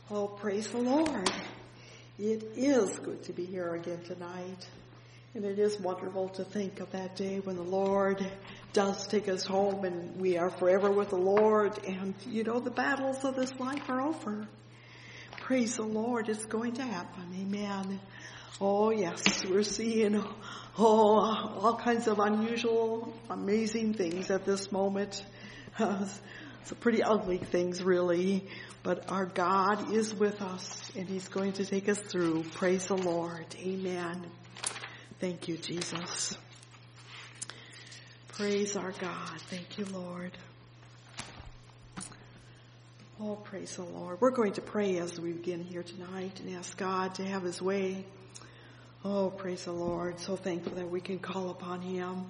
Oh, praise the Lord. It is good to be here again tonight. And it is wonderful to think of that day when the Lord does take us home and we are forever with the Lord. And, the battles of this life are over. Praise the Lord. It's going to happen. Amen. Oh, yes. We're seeing, all kinds of unusual, amazing things at this moment. Some pretty ugly things, really. But our God is with us, and He's going to take us through. Praise the Lord. Amen. Thank you, Jesus. Praise our God. Thank you, Lord. Oh, praise the Lord. We're going to pray as we begin here tonight and ask God to have His way. Oh, praise the Lord. So thankful that we can call upon Him.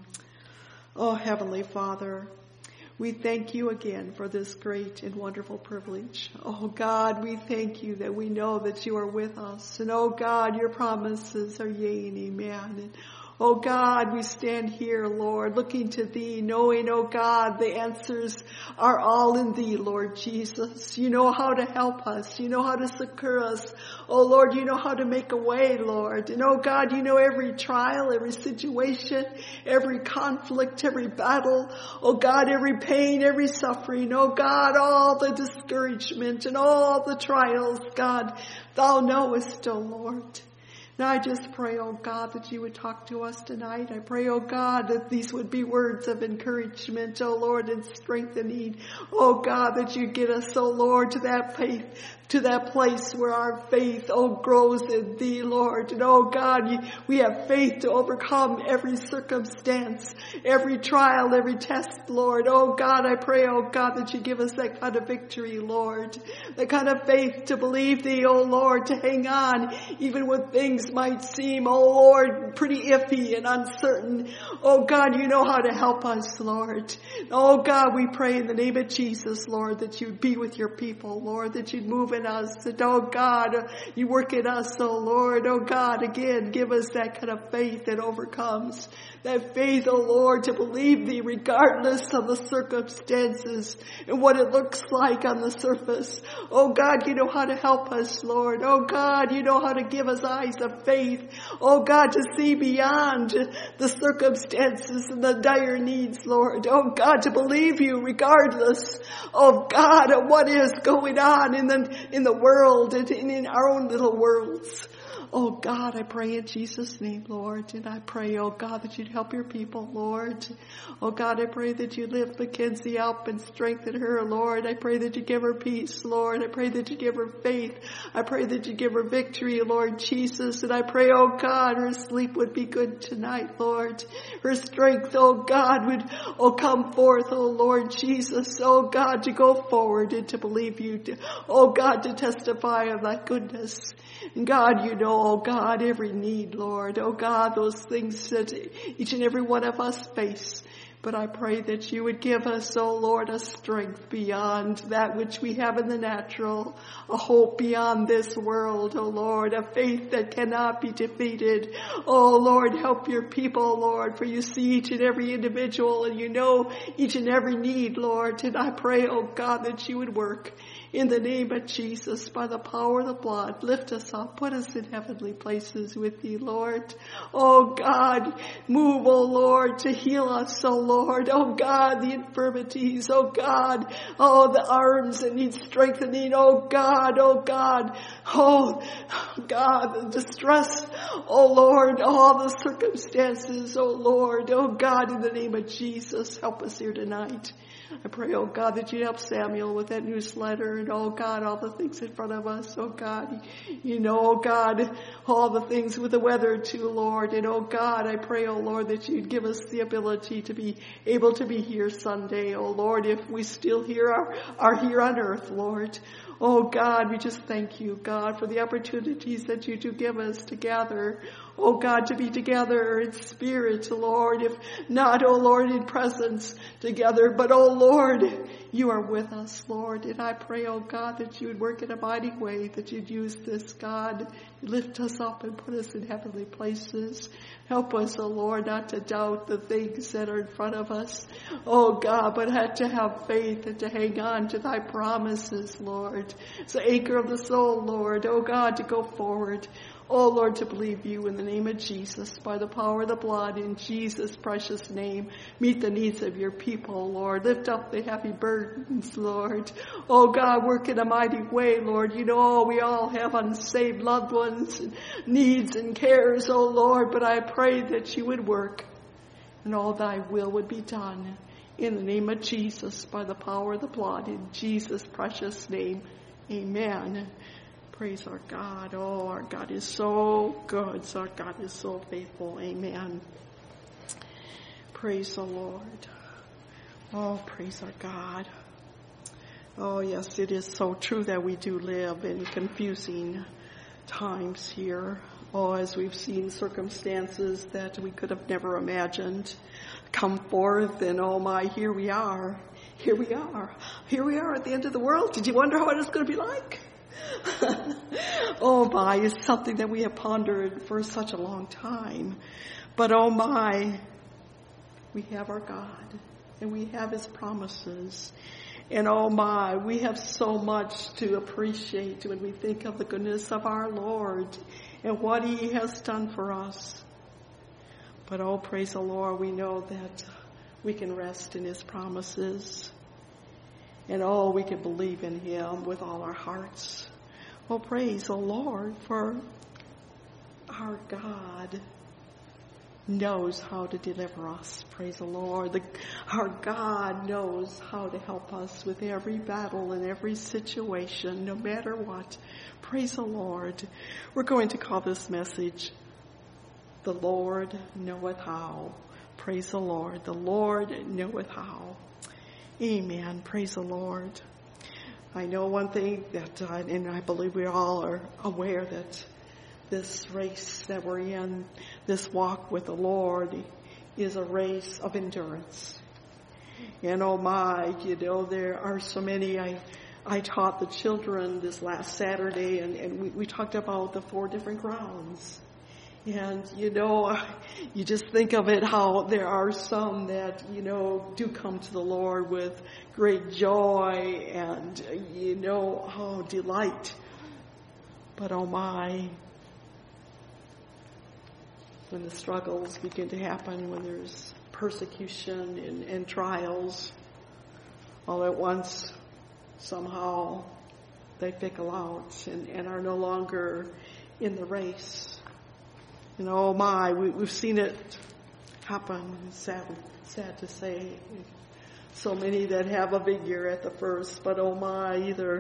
Oh, Heavenly Father, we thank you again for this great and wonderful privilege. Oh God, we thank you that we know that you are with us. And oh God, your promises are yea and amen. And oh God, we stand here, Lord, looking to thee, knowing, oh God, the answers are all in thee, Lord Jesus. You know how to help us. You know how to succor us. Oh Lord, you know how to make a way, Lord. And oh God, you know every trial, every situation, every conflict, every battle. Oh God, every pain, every suffering. Oh God, all the discouragement and all the trials, God, thou knowest, oh Lord. Now I just pray, oh God, that you would talk to us tonight. I pray, oh God, that these would be words of encouragement, oh Lord, and strengthening. Oh God, that you get us, oh Lord, to that faith, to that place where our faith, oh, grows in thee, Lord. And oh God, we have faith to overcome every circumstance, every trial, every test, Lord. Oh God, I pray, oh God, that you give us that kind of victory, Lord. The kind of faith to believe thee, oh Lord, to hang on, even when things might seem, oh Lord, pretty iffy and uncertain. Oh God, you know how to help us, Lord. Oh God, we pray in the name of Jesus, Lord, that you'd be with your people, Lord, that you'd move in us. And oh God, you work in us, oh Lord. Oh God, again, give us that kind of faith that overcomes. That faith, oh Lord, to believe thee regardless of the circumstances and what it looks like on the surface. Oh God, you know how to help us, Lord. Oh God, you know how to give us eyes of faith. Oh God, to see beyond the circumstances and the dire needs, Lord. Oh God, to believe you regardless of God of what is going on in the world and in our own little worlds. Oh God, I pray in Jesus' name, Lord. And I pray, oh God, that you'd help your people, Lord. Oh God, I pray that you lift Mackenzie up and strengthen her, Lord. I pray that you give her peace, Lord. I pray that you give her faith. I pray that you give her victory, Lord Jesus. And I pray, oh God, her sleep would be good tonight, Lord. Her strength, oh God, would come forth, oh Lord Jesus. Oh God, to go forward and to believe you. Oh God, to testify of thy goodness. And God, you know, oh God, every need, Lord. Oh God, those things that each and every one of us face. But I pray that you would give us, oh Lord, a strength beyond that which we have in the natural, a hope beyond this world, oh Lord, a faith that cannot be defeated. Oh Lord, help your people, Lord, for you see each and every individual and you know each and every need, Lord. And I pray, oh God, that you would work in the name of Jesus, by the power of the blood. Lift us up, put us in heavenly places with thee, Lord. Oh God, move, oh Lord, to heal us, oh Lord. Oh God, the infirmities, oh God, oh the arms that need strengthening, oh God, oh God, oh God, the distress, oh Lord, all the circumstances, oh Lord, oh God, in the name of Jesus, help us here tonight. I pray, oh God, that you'd help Samuel with that newsletter and, oh God, all the things in front of us. Oh God, you know, oh God, all the things with the weather too, Lord. And, oh God, I pray, oh Lord, that you'd give us the ability to be able to be here Sunday, oh Lord, if we still are here on earth, Lord. Oh God, we just thank you, God, for the opportunities that you do give us to gather. oh God, to be together in spirit, Lord, if not, oh Lord, in presence together, but oh Lord, you are with us, Lord, and I pray, oh God, that you would work in a mighty way, that you'd use this, God, lift us up and put us in heavenly places. Help us, oh Lord, not to doubt the things that are in front of us, oh God, but to have faith and to hang on to thy promises, Lord. It's the anchor of the soul, Lord, oh God, to go forward. Oh Lord, to believe you in the name of Jesus, by the power of the blood, in Jesus' precious name. Meet the needs of your people, Lord. Lift up the heavy burdens, Lord. Oh God, work in a mighty way, Lord. You know we all have unsaved loved ones, and needs and cares, oh Lord, but I pray that you would work and all thy will would be done. In the name of Jesus, by the power of the blood, in Jesus' precious name. Amen. Praise our God. Oh, our God is so good. Our God is so faithful. Amen. Praise the Lord. Oh, praise our God. Oh, yes, it is so true that we do live in confusing times here. Oh, as we've seen circumstances that we could have never imagined come forth, and oh my, here we are. Here we are. Here we are at the end of the world. Did you wonder what it's going to be like? Oh my, it's something that we have pondered for such a long time. But oh my, we have our God and we have his promises. And oh my, we have so much to appreciate when we think of the goodness of our Lord and what he has done for us. But oh, praise the Lord, we know that we can rest in his promises. And oh, we can believe in him with all our hearts. Oh, praise the Lord, for our God knows how to deliver us. Praise the Lord. Our God knows how to help us with every battle and every situation, no matter what. Praise the Lord. We're going to call this message, The Lord Knoweth How. Praise the Lord. The Lord knoweth how. Amen. Praise the Lord. I know one thing that, and I believe we all are aware that this race that we're in, this walk with the Lord, is a race of endurance. And oh my, there are so many. I taught the children this last Saturday, and we talked about the 4 different grounds. And, you just think of it, how there are some that, do come to the Lord with great joy and, delight. But oh my, when the struggles begin to happen, when there's persecution and trials, all at once, somehow they fickle out and are no longer in the race. And oh my, we've seen it happen. Sad to say. So many that have a big year at the first, but oh my, either,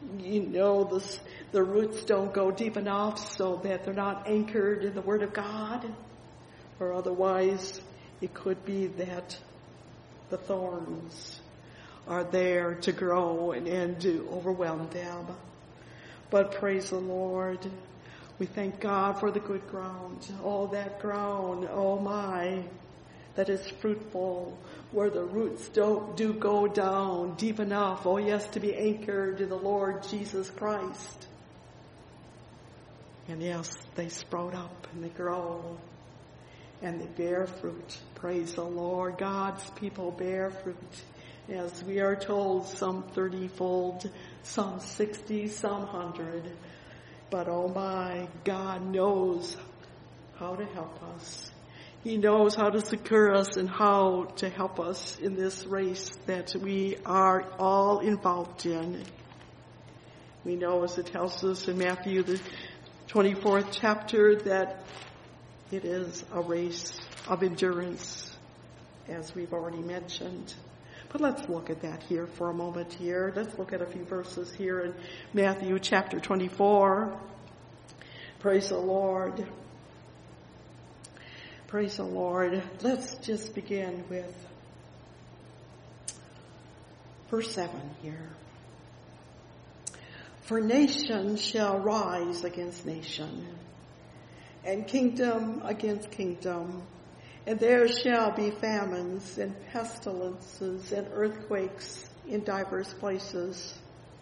the roots don't go deep enough so that they're not anchored in the Word of God, or otherwise it could be that the thorns are there to grow and to overwhelm them. But praise the Lord. We thank God for the good ground. Oh, that ground, oh my, that is fruitful, where the roots do go down deep enough, oh yes, to be anchored in the Lord Jesus Christ. And yes, they sprout up and they grow and they bear fruit. Praise the Lord. God's people bear fruit. As we are told, some 30-fold, some 60, some 100. But oh my, God knows how to help us. He knows how to secure us and how to help us in this race that we are all involved in. We know, as it tells us in Matthew, the 24th chapter, that it is a race of endurance, as we've already mentioned. But let's look at that here for a moment here. Let's look at a few verses here in Matthew chapter 24. Praise the Lord. Praise the Lord. Let's just begin with verse 7 here. For nation shall rise against nation, and kingdom against kingdom. And there shall be famines and pestilences and earthquakes in diverse places.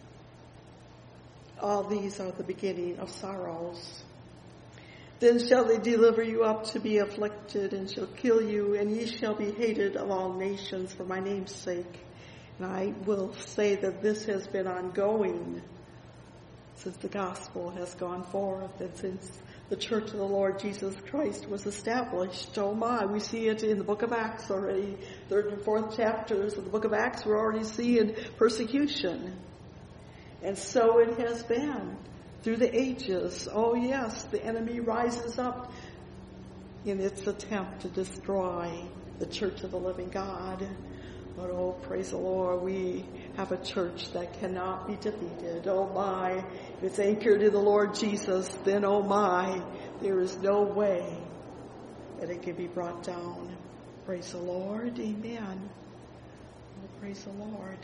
All these are the beginning of sorrows. Then shall they deliver you up to be afflicted, and shall kill you, and ye shall be hated of all nations for my name's sake. And I will say that this has been ongoing since the gospel has gone forth, and since the church of the Lord Jesus Christ was established. Oh my, we see it in the book of Acts already. 3rd and 4th chapters of the book of Acts, we're already seeing persecution. And so it has been through the ages. Oh yes, the enemy rises up in its attempt to destroy the church of the living God. But oh, praise the Lord, we have a church that cannot be defeated. Oh my, if it's anchored in the Lord Jesus, then oh my, there is no way that it can be brought down. Praise the Lord, amen. Oh, praise the Lord.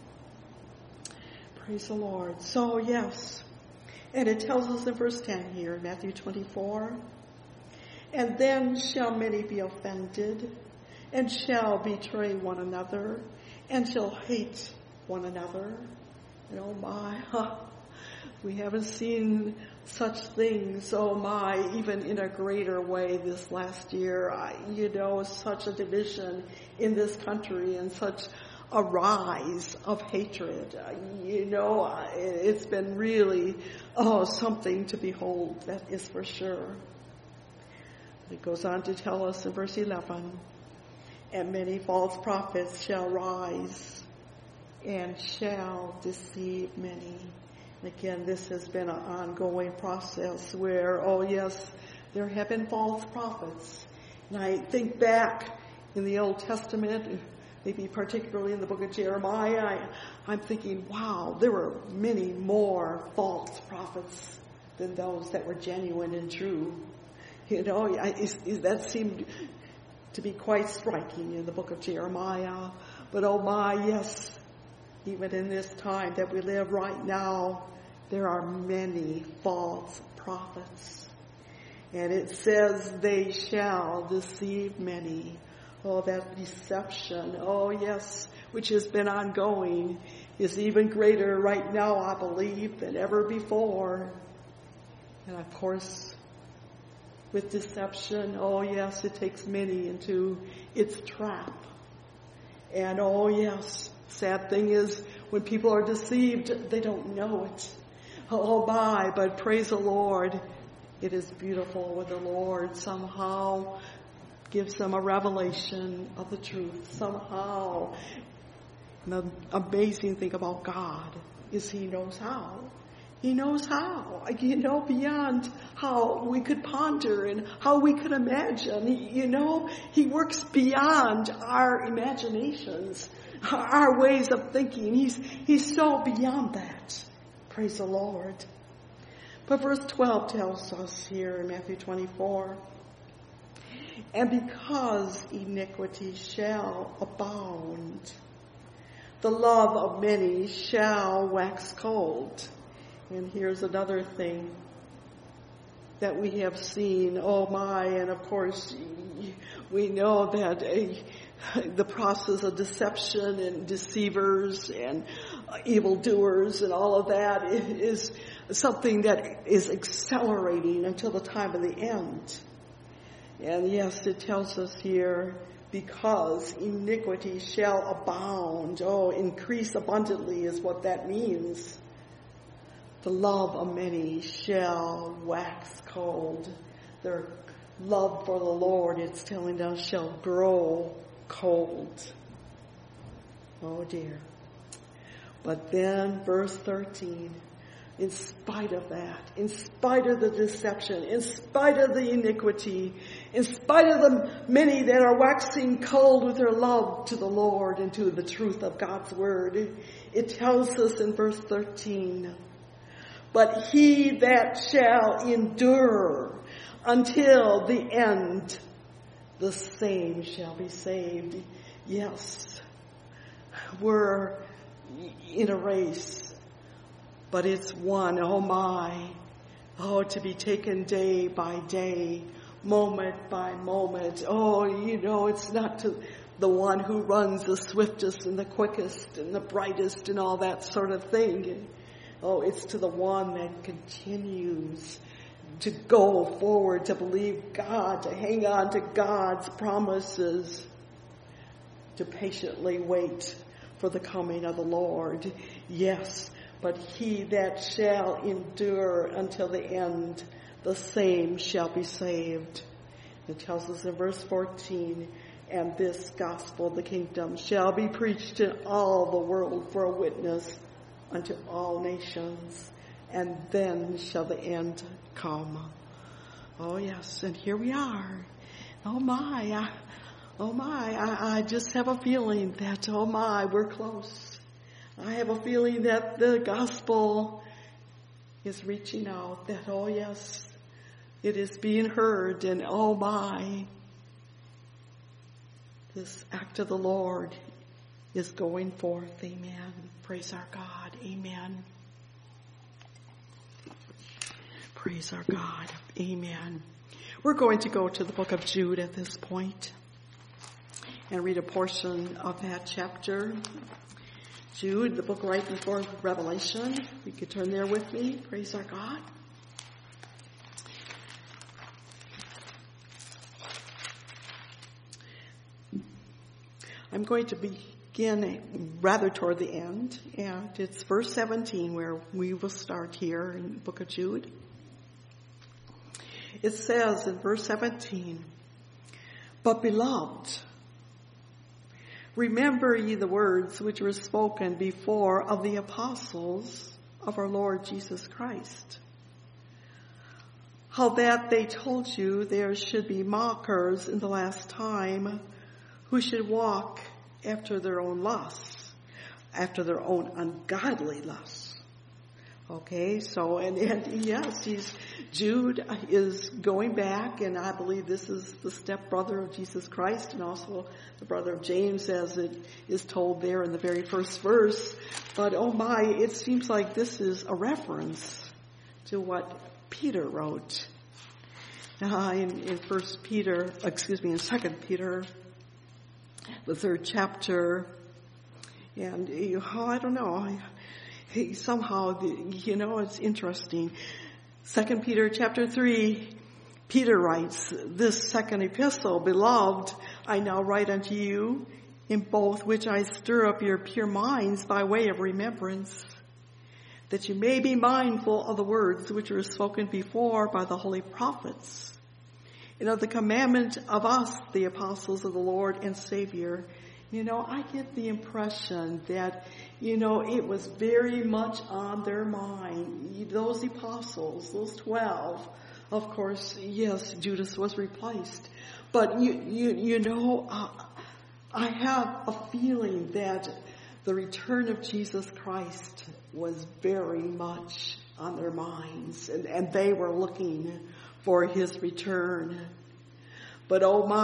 Praise the Lord. So yes, and it tells us in verse 10 here, in Matthew 24, and then shall many be offended, and shall betray one another, and shall hate one another. And oh my, we haven't seen such things, oh my, even in a greater way this last year. Such a division in this country and such a rise of hatred. It's been really, something to behold, that is for sure. It goes on to tell us in verse 11, and many false prophets shall rise and shall deceive many. And again, this has been an ongoing process where, oh yes, there have been false prophets. And I think back in the Old Testament, maybe particularly in the book of Jeremiah, I'm thinking, wow, there were many more false prophets than those that were genuine and true. That seemed to be quite striking in the book of Jeremiah. But oh my, yes, even in this time that we live right now, there are many false prophets. And it says they shall deceive many. Oh, that deception, oh yes, which has been ongoing, is even greater right now, I believe, than ever before. And of course, with deception, oh yes, it takes many into its trap. And oh yes, sad thing is, when people are deceived, they don't know it. Oh my, but praise the Lord, it is beautiful when the Lord somehow gives them a revelation of the truth. Somehow, the amazing thing about God is He knows how. He knows how, beyond how we could ponder and how we could imagine. He works beyond our imaginations, our ways of thinking. He's so beyond that. Praise the Lord. But verse 12 tells us here in Matthew 24, and because iniquity shall abound, the love of many shall wax cold. And here's another thing that we have seen. Oh my, and of course we know that the process of deception and deceivers and evildoers and all of that is something that is accelerating until the time of the end. And yes, it tells us here, because iniquity shall abound. Oh, increase abundantly is what that means. The love of many shall wax cold. Their love for the Lord, it's telling us, shall grow cold. Oh dear. But then verse 13, in spite of that, in spite of the deception, in spite of the iniquity, in spite of the many that are waxing cold with their love to the Lord and to the truth of God's word, it tells us in verse 13, but he that shall endure until the end, the same shall be saved. Yes, we're in a race, but it's won, oh my, Oh, to be taken day by day, moment by moment. Oh, it's not to the one who runs the swiftest and the quickest and the brightest and all that sort of thing. Oh, it's to the one that continues to go forward, to believe God, to hang on to God's promises, to patiently wait for the coming of the Lord. Yes, but he that shall endure until the end, the same shall be saved. It tells us in verse 14, and this gospel of the kingdom shall be preached in all the world for a witness unto all nations, and then shall the end come. Oh yes, and here we are. I just have a feeling that, we're close. I have a feeling that the gospel is reaching out, that, yes, it is being heard, and this act of the Lord is going forth. Amen. Praise our God. Amen. Praise our God. Amen. We're going to go to the book of Jude at this point and read a portion of that chapter. Jude, the book right before Revelation. You could turn there with me. Praise our God. I'm going to begin rather toward the end, and it's verse 17 where we will start here in the book of Jude. It says in verse 17, "But beloved, remember ye the words which were spoken before of the apostles of our Lord Jesus Christ, how that they told you there should be mockers in the last time, who should walk after their own lusts, after their own ungodly lusts." Okay, so, and yes, Jude is going back, and I believe this is the stepbrother of Jesus Christ, and also the brother of James, as it is told there in the very first verse. But it seems like this is a reference to what Peter wrote in 2 Peter, the 3rd chapter. And I don't know, somehow, it's interesting. 2 Peter chapter 3, Peter writes, "This second epistle, beloved, I now write unto you, in both which I stir up your pure minds by way of remembrance, that you may be mindful of the words which were spoken before by the holy prophets, and of the commandment of us, the apostles of the Lord and Savior." I get the impression that, it was very much on their mind. Those apostles, those 12, of course, yes, Judas was replaced. But, I have a feeling that the return of Jesus Christ was very much on their minds, and they were looking for his return. But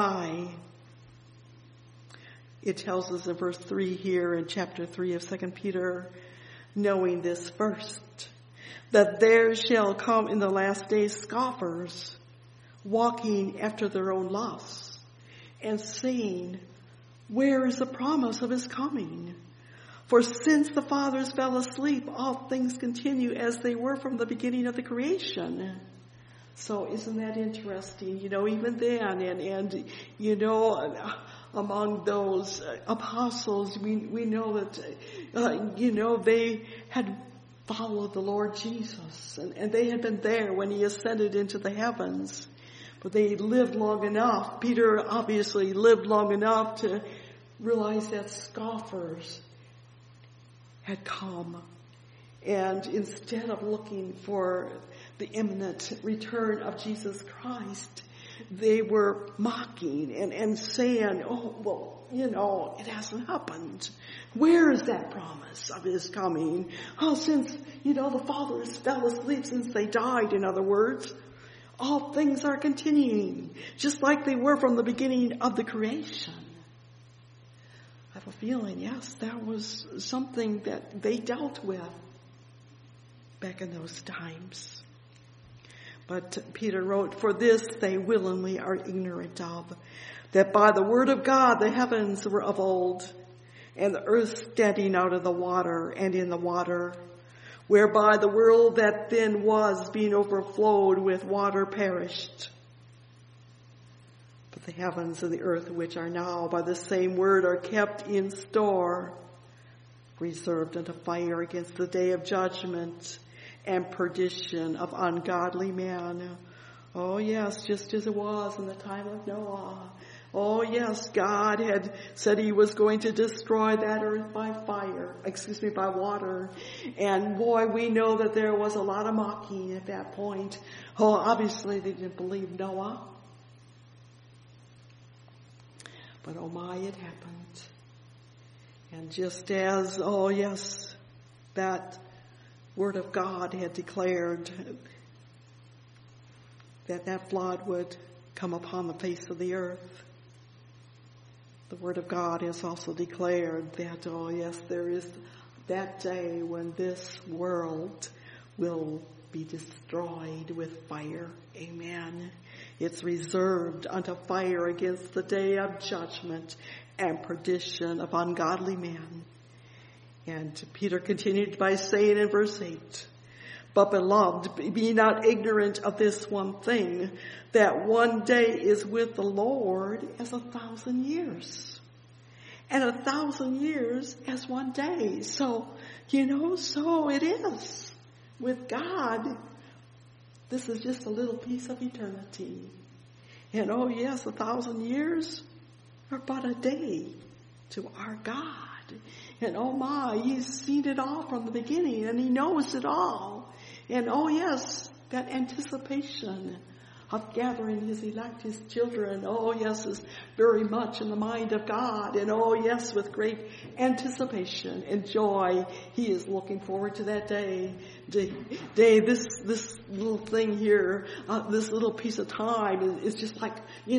it tells us in verse 3 here in chapter 3 of 2 Peter, "Knowing this first, that there shall come in the last days scoffers, walking after their own lusts, and saying, Where is the promise of his coming? For since the fathers fell asleep, all things continue as they were from the beginning of the creation." So isn't that interesting? Even then, and among those apostles, we know that, they had followed the Lord Jesus, and they had been there when he ascended into the heavens. But they lived long enough. Peter obviously lived long enough to realize that scoffers had come. And instead of looking for the imminent return of Jesus Christ, they were mocking and saying, it hasn't happened. Where is that promise of his coming? Since, the fathers fell asleep, since they died, in other words, all things are continuing, just like they were from the beginning of the creation. I have a feeling, yes, that was something that they dealt with back in those times. But Peter wrote, "For this they willingly are ignorant of, that by the word of God the heavens were of old, and the earth standing out of the water and in the water, whereby the world that then was, being overflowed with water, perished. But the heavens and the earth which are now by the same word are kept in store, reserved unto fire against the day of judgment and perdition of ungodly men." Oh yes, just as it was in the time of Noah. Oh yes, God had said he was going to destroy that earth by by water. And boy, we know that there was a lot of mocking at that point. Oh, obviously they didn't believe Noah. But oh my, it happened. And just as, oh yes, that word of God had declared that flood would come upon the face of the earth, the word of God has also declared that, oh yes, there is that day when this world will be destroyed with fire. Amen. It's reserved unto fire against the day of judgment and perdition of ungodly men. And Peter continued by saying in verse 8, "But beloved, be not ignorant of this one thing, that one day is with the Lord as 1,000 years, and 1,000 years as one day." So, so it is. With God, this is just a little piece of eternity. And oh yes, 1,000 years are but a day to our God. And oh my, he's seen it all from the beginning, and he knows it all. And oh yes, that anticipation of gathering his elect, his children, oh yes, is very much in the mind of God. And oh yes, with great anticipation and joy, he is looking forward to that day. This little thing here, this little piece of time is just like,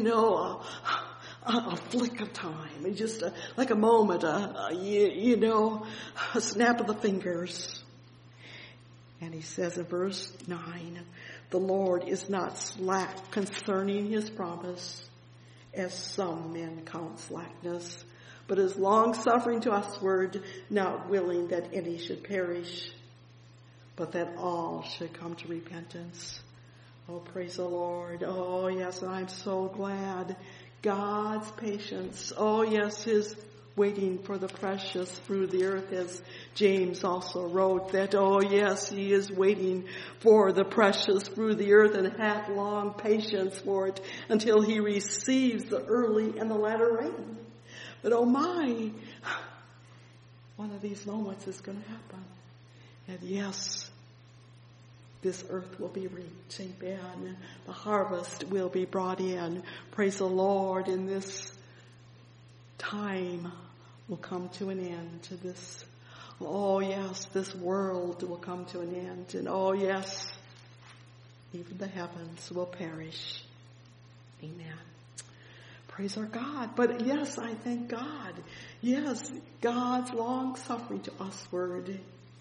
a flick of time. It's just like a moment, a snap of the fingers. And he says in verse 9, "The Lord is not slack concerning his promise, as some men count slackness, but is long-suffering to usward, not willing that any should perish, but that all should come to repentance." Oh, praise the Lord. Oh, yes, and I'm so glad. God's patience. Oh, yes, his waiting for the precious through the earth, as James also wrote that, oh yes, he is waiting for the precious through the earth and hath long patience for it until he receives the early and the latter rain. But oh my, one of these moments is going to happen. And yes, this earth will be reaped. Amen. The harvest will be brought in. Praise the Lord. In this time will come to an end to this. Oh yes, this world will come to an end. And oh yes, even the heavens will perish. Amen. Praise our God. But yes, I thank God. Yes, God's long suffering to usward.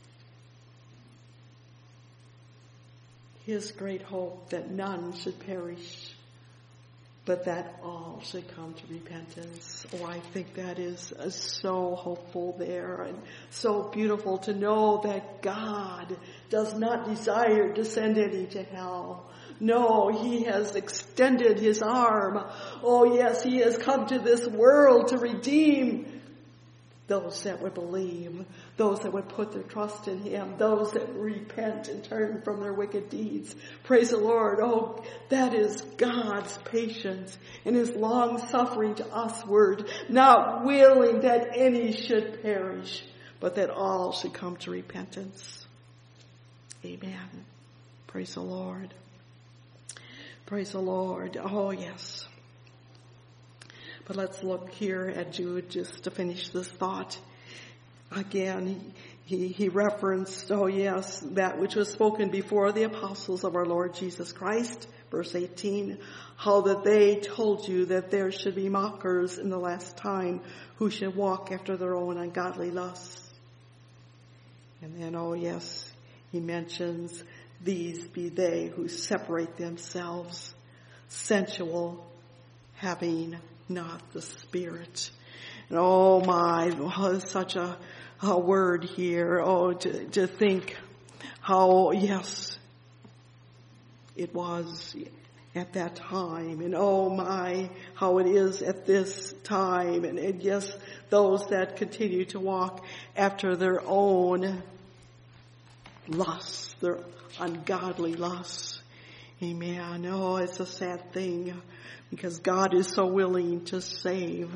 His great hope that none should perish, but that all should come to repentance. Oh, I think that is so hopeful there, and so beautiful to know that God does not desire to send any to hell. No, he has extended his arm. Oh yes, he has come to this world to redeem those that would believe, those that would put their trust in him, those that repent and turn from their wicked deeds. Praise the Lord. Oh, that is God's patience and his long suffering to usward, not willing that any should perish, but that all should come to repentance. Amen. Praise the Lord. Praise the Lord. Oh, yes. But let's look here at Jude just to finish this thought. Again, he referenced, oh yes, that which was spoken before the apostles of our Lord Jesus Christ. Verse 18, how that they told you that there should be mockers in the last time who should walk after their own ungodly lusts. And then, oh yes, he mentions these be they who separate themselves, sensual, having not the Spirit. And oh my, such a word here. Oh, to think how, yes, it was at that time. And oh my, how it is at this time. And yes, those that continue to walk after their own lusts, their ungodly lusts. Amen. Oh, it's a sad thing because God is so willing to save.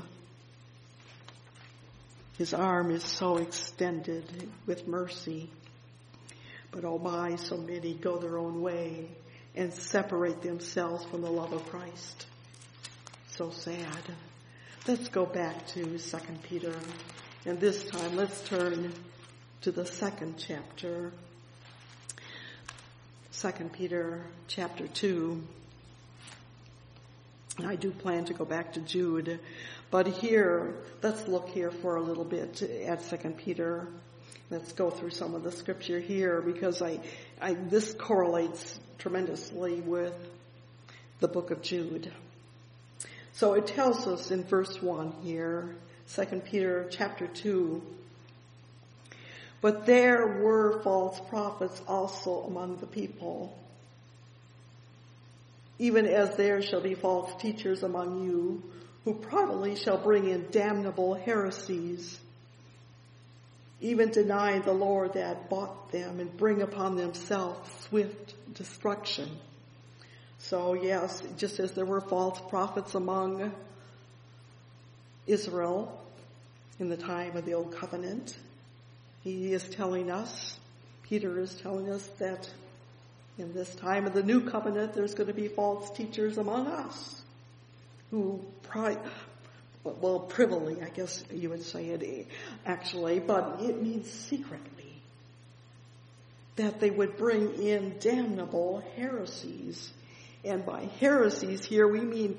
His arm is so extended with mercy. But oh my, so many go their own way and separate themselves from the love of Christ. So sad. Let's go back to 2 Peter. And this time, let's turn to the 2nd chapter. 2 Peter chapter 2. I do plan to go back to Jude. But here, let's look here for a little bit at 2 Peter. Let's go through some of the scripture here because this correlates tremendously with the book of Jude. So it tells us in verse 1 here, 2 Peter chapter 2, but there were false prophets also among the people, even as there shall be false teachers among you, who privately shall bring in damnable heresies, even denying the Lord that bought them, and bring upon themselves swift destruction. So yes, just as there were false prophets among Israel in the time of the Old Covenant, he is telling us, Peter is telling us that in this time of the New Covenant, there's going to be false teachers among us who privily, I guess you would say it actually, but it means secretly, that they would bring in damnable heresies. And by heresies here, we mean,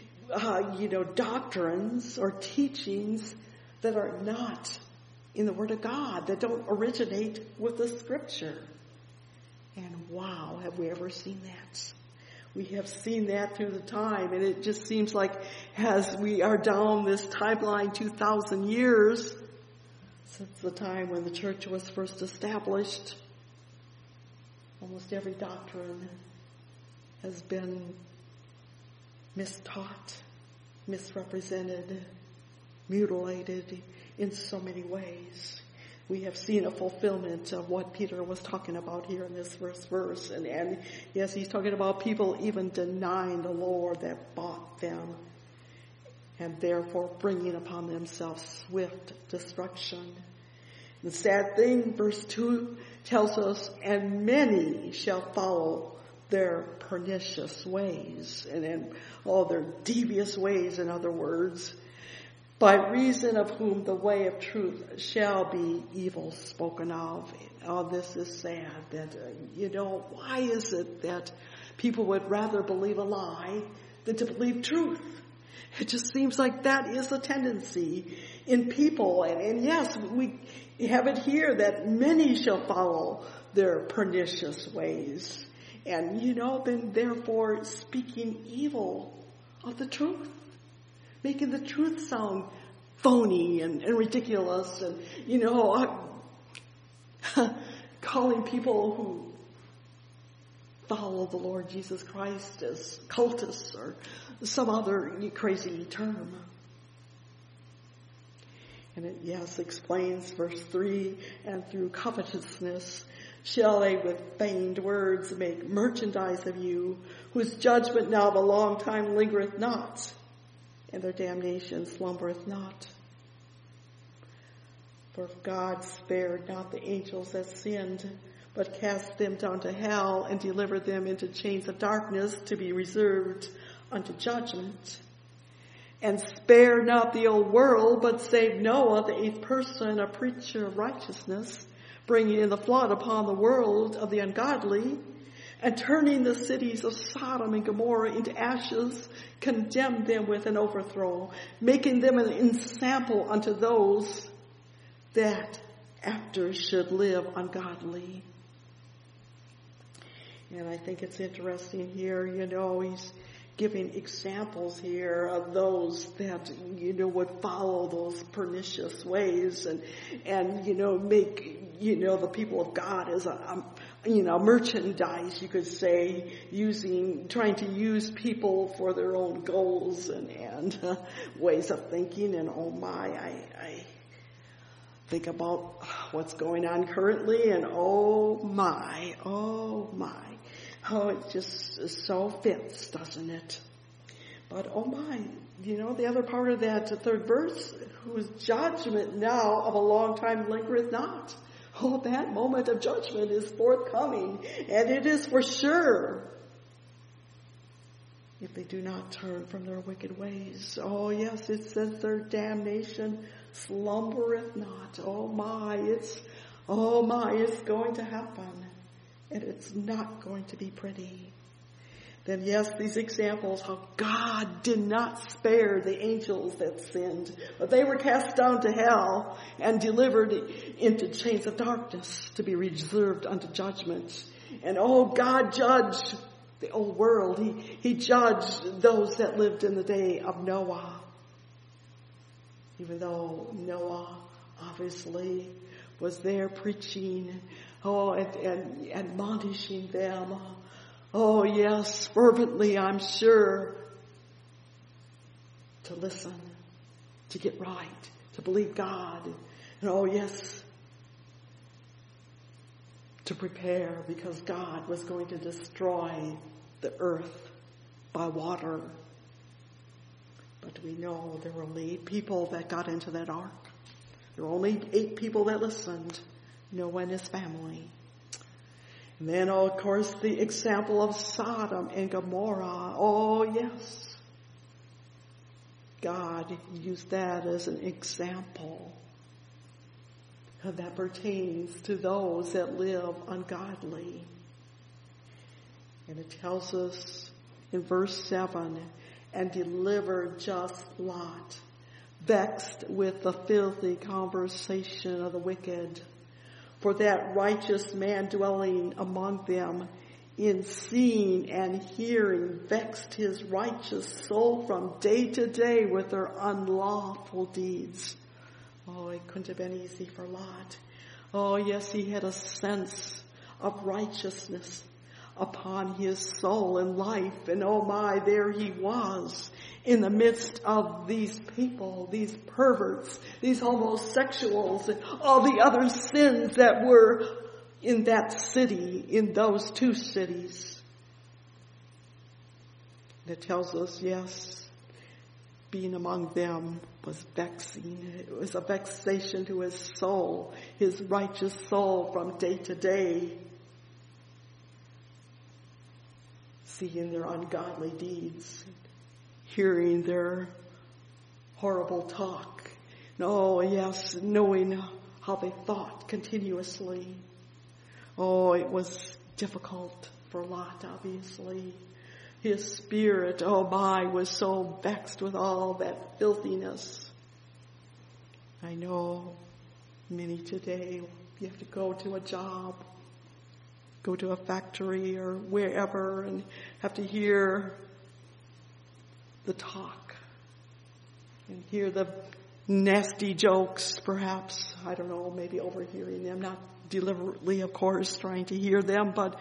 doctrines or teachings that are not in the Word of God, that don't originate with the Scripture. And wow, have we ever seen that? We have seen that through the time, and it just seems like as we are down this timeline 2,000 years since the time when the church was first established, almost every doctrine has been mistaught, misrepresented, mutilated in so many ways. We have seen a fulfillment of what Peter was talking about here in this first verse. And yes, he's talking about people even denying the Lord that bought them and therefore bringing upon themselves swift destruction. The sad thing, verse 2 tells us, and many shall follow their pernicious ways, and all their devious ways, in other words, by reason of whom the way of truth shall be evil spoken of. Oh, this is sad that, why is it that people would rather believe a lie than to believe truth? It just seems like that is a tendency in people. And yes, we have it here that many shall follow their pernicious ways. And, then therefore speaking evil of the truth. Making the truth sound phony and ridiculous and, calling people who follow the Lord Jesus Christ as cultists or some other crazy term. And it, explains verse 3, and through covetousness shall they with feigned words make merchandise of you, whose judgment now of a long time lingereth not, and their damnation slumbereth not. For if God spared not the angels that sinned, but cast them down to hell and delivered them into chains of darkness to be reserved unto judgment, and spared not the old world, but saved Noah, the eighth person, a preacher of righteousness, bringing in the flood upon the world of the ungodly, and turning the cities of Sodom and Gomorrah into ashes, condemned them with an overthrow, making them an ensample unto those that after should live ungodly. And I think it's interesting here, he's giving examples here of those that, would follow those pernicious ways and make, the people of God as merchandise, you could say, trying to use people for their own goals and ways of thinking. And oh my, I think about what's going on currently, and oh my, it just so fits, doesn't it? But oh my, the other part of that third verse, whose judgment now of a long time lingereth not. Oh, that moment of judgment is forthcoming, and it is for sure, if they do not turn from their wicked ways. Oh yes, it says their damnation slumbereth not. Oh my, it's going to happen. And it's not going to be pretty. Then yes, these examples how God did not spare the angels that sinned, but they were cast down to hell and delivered into chains of darkness to be reserved unto judgment. And God judged the old world. He judged those that lived in the day of Noah. Even though Noah obviously was there preaching, and admonishing them. Oh yes, fervently, I'm sure, to listen, to get right, to believe God. And oh yes, to prepare, because God was going to destroy the earth by water. But we know there were only 8 people that got into that ark. There were only 8 people that listened. Noah and his family. And then, of course, the example of Sodom and Gomorrah. Oh, yes. God used that as an example that pertains to those that live ungodly. And it tells us in verse 7, and delivered just Lot, vexed with the filthy conversation of the wicked. For that righteous man dwelling among them, in seeing and hearing, vexed his righteous soul from day to day with their unlawful deeds. Oh, it couldn't have been easy for Lot. Oh, yes, he had a sense of righteousness upon his soul and life. And oh my, there he was in the midst of these people, these perverts, these homosexuals, and all the other sins that were in that city, in those 2 cities. And it tells us, yes, being among them was vexing. It was a vexation to his soul, his righteous soul from day to day. Seeing their ungodly deeds, hearing their horrible talk. Oh, yes, knowing how they thought continuously. Oh, it was difficult for Lot, obviously. His spirit, oh my, was so vexed with all that filthiness. I know many today, you have to go to a job, go to a factory or wherever and have to hear the talk and hear the nasty jokes, perhaps. I don't know, maybe overhearing them, not deliberately, of course, trying to hear them, but,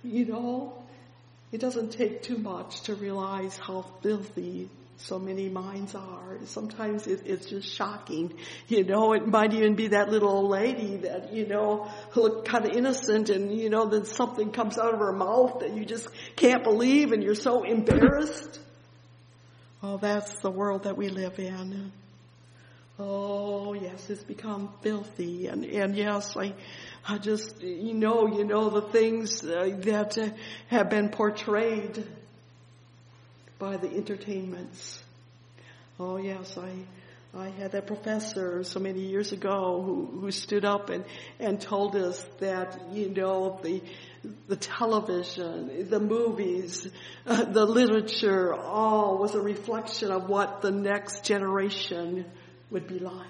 it doesn't take too much to realize how filthy so many minds are. Sometimes it's just shocking. It might even be that little old lady that, looked kind of innocent and, then something comes out of her mouth that you just can't believe and you're so embarrassed. Oh, that's the world that we live in. Oh, yes, it's become filthy. And yes, I just, the things that have been portrayed by the entertainments. Oh, yes, I had that professor so many years ago who stood up and told us that, the television, the movies, the literature, all was a reflection of what the next generation would be like.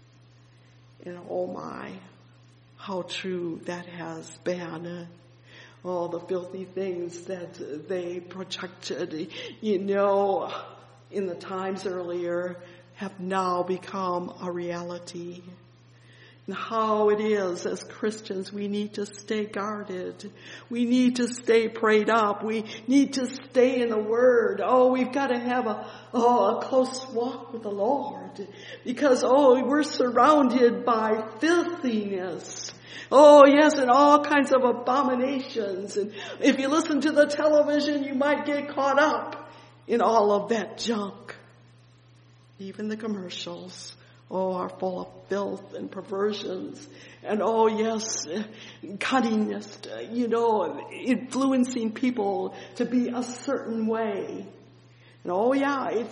And oh my, how true that has been. all the filthy things that they projected, in the times earlier have now become a reality. And how it is as Christians, we need to stay guarded. We need to stay prayed up. We need to stay in the Word. We've got to have a close walk with the Lord. Because, we're surrounded by filthiness. Yes, and all kinds of abominations. And if you listen to the television, you might get caught up in all of that junk. Even the commercials. Are full of filth and perversions. And yes, cunningness, influencing people to be a certain way. And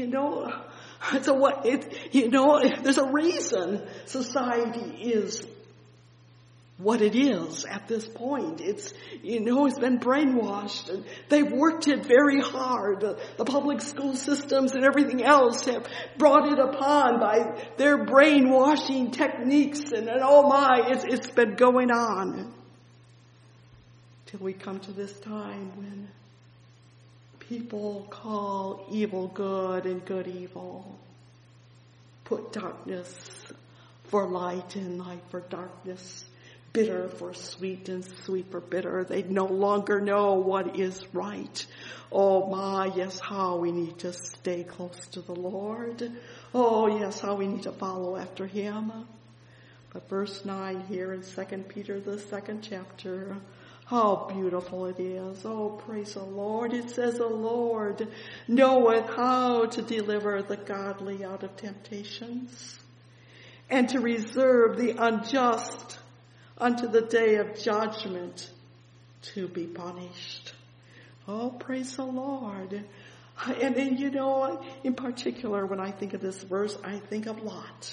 there's a reason society is what it is at this point. It's been brainwashed, and they've worked it very hard. The public school systems and everything else have brought it upon by their brainwashing techniques, and it's been going on till we come to this time when people call evil good and good evil, put darkness for light and light for darkness, bitter for sweet and sweet for bitter. They no longer know what is right. Yes, how we need to stay close to the Lord. Yes, how we need to follow after Him. But verse 9 here in 2 Peter, the 2nd chapter, how beautiful it is. Praise the Lord. It says, the Lord knoweth how to deliver the godly out of temptations, and to reserve the unjust unto the day of judgment to be punished. Praise the Lord. And then, in particular, when I think of this verse, I think of Lot.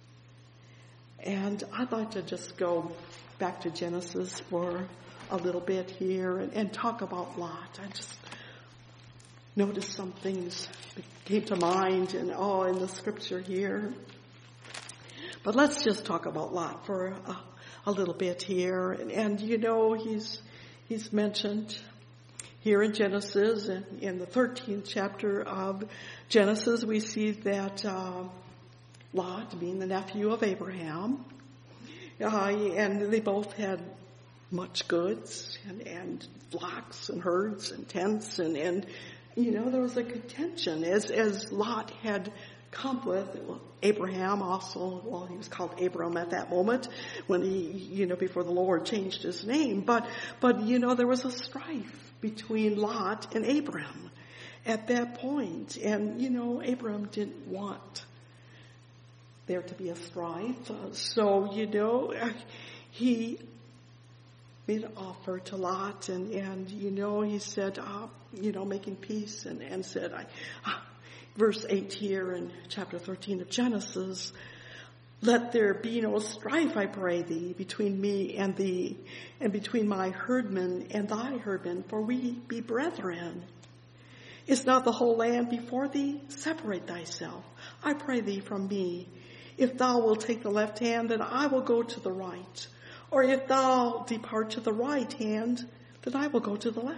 And I'd like to just go back to Genesis for a little bit here and talk about Lot. I just noticed some things that came to mind in the scripture here. But let's just talk about Lot for a little bit here. And he's mentioned here in Genesis, and in the 13th chapter of Genesis, we see that Lot, being the nephew of Abraham, and they both had much goods and flocks and herds and tents, and there was a contention as Lot had come with Abraham also. He was called Abram at that moment when he, before the Lord changed his name. But there was a strife between Lot and Abram at that point. And, Abram didn't want there to be a strife. So, he made an offer to Lot, and he said, making peace, and said, verse 8 here in chapter 13 of Genesis, let there be no strife, I pray thee, between me and thee, and between my herdmen and thy herdmen, for we be brethren. Is not the whole land before thee? Separate thyself, I pray thee, from me. If thou wilt take the left hand, then I will go to the right. Or if thou depart to the right hand, then I will go to the left.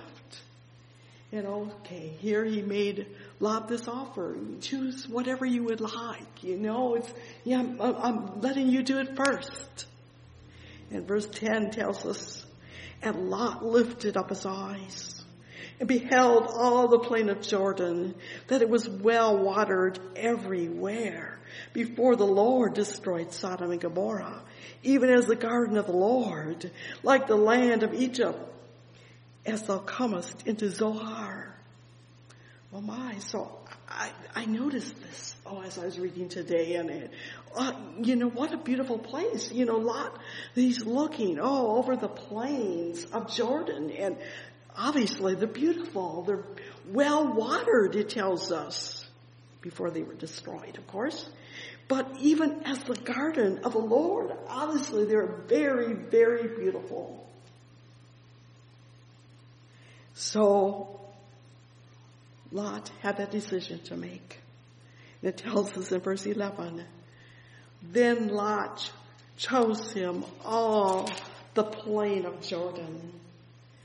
Here he made Lot this offer. Choose whatever you would like. I'm letting you do it first. And verse 10 tells us, and Lot lifted up his eyes and beheld all the plain of Jordan, that it was well watered everywhere, before the Lord destroyed Sodom and Gomorrah, even as the garden of the Lord, like the land of Egypt, as thou comest into Zoar. Oh my, so I noticed this, as I was reading today, and what a beautiful place. Lot, he's looking, over the plains of Jordan, and obviously they're beautiful, they're well watered, it tells us, before they were destroyed, of course. But even as the garden of the Lord, obviously they're very, very beautiful. So Lot had that decision to make. And it tells us in verse 11, then Lot chose him all the plain of Jordan,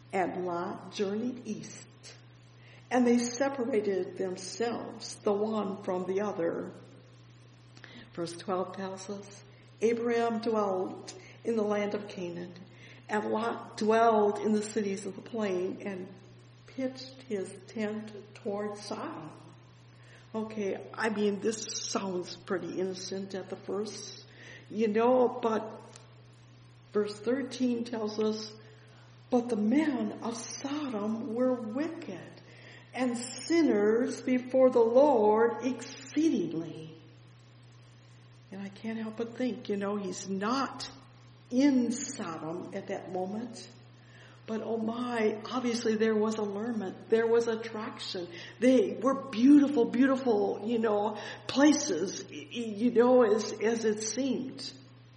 and Lot journeyed east, and they separated themselves, the one from the other. Verse 12 tells us, Abraham dwelt in the land of Canaan, and Lot dwelled in the cities of the plain and pitched his tent toward Sodom. Okay, I mean, this sounds pretty innocent at the first, but verse 13 tells us, but the men of Sodom were wicked and sinners before the Lord exceedingly. And I can't help but think, he's not in Sodom at that moment. But oh my, obviously there was allurement. There was attraction. They were beautiful, beautiful, places, as it seemed.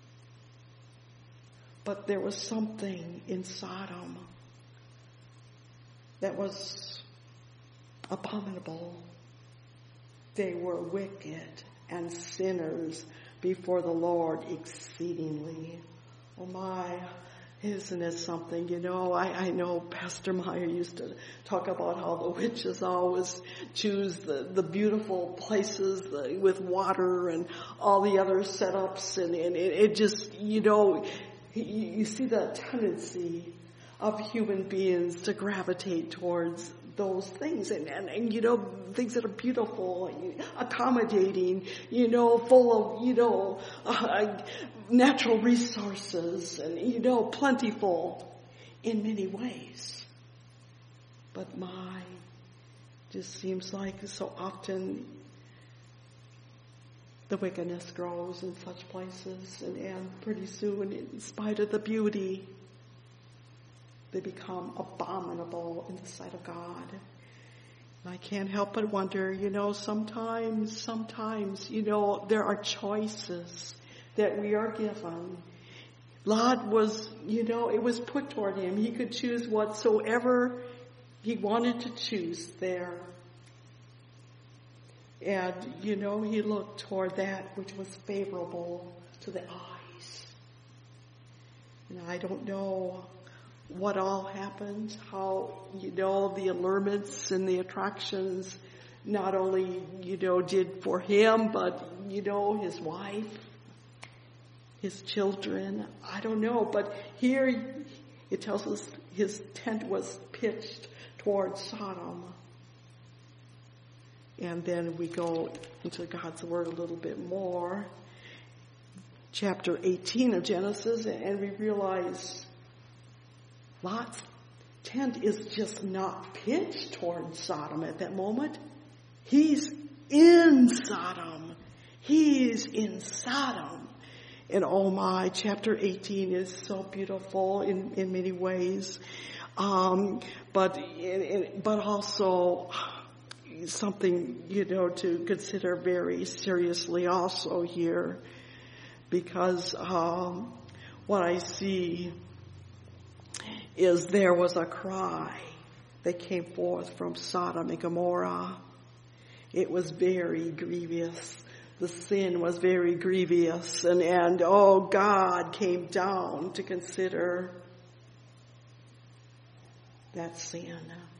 But there was something in Sodom that was abominable. They were wicked and sinners before the Lord exceedingly. Oh my, isn't it something? I know Pastor Meyer used to talk about how the witches always choose the beautiful places with water and all the other setups, and it just, you see the tendency of human beings to gravitate towards those things and things that are beautiful, accommodating, full of, natural resources and, plentiful in many ways. But just seems like so often the wickedness grows in such places, and pretty soon, in spite of the beauty, they become abominable in the sight of God. And I can't help but wonder, sometimes, there are choices that we are given. Lot was, it was put toward him. He could choose whatsoever he wanted to choose there. And, he looked toward that which was favorable to the eyes. And I don't know what all happened, how, the allurements and the attractions not only, did for him, but, his wife, his children. I don't know. But here it tells us his tent was pitched toward Sodom. And then we go into God's Word a little bit more. Chapter 18 of Genesis, and we realize Lot's tent is just not pitched toward Sodom at that moment. He's in Sodom. He's in Sodom. And oh my, chapter 18 is so beautiful in many ways. But also something, to consider very seriously also here, because what I see is there was a cry that came forth from Sodom and Gomorrah. It was very grievous. The sin was very grievous, and God came down to consider that sin.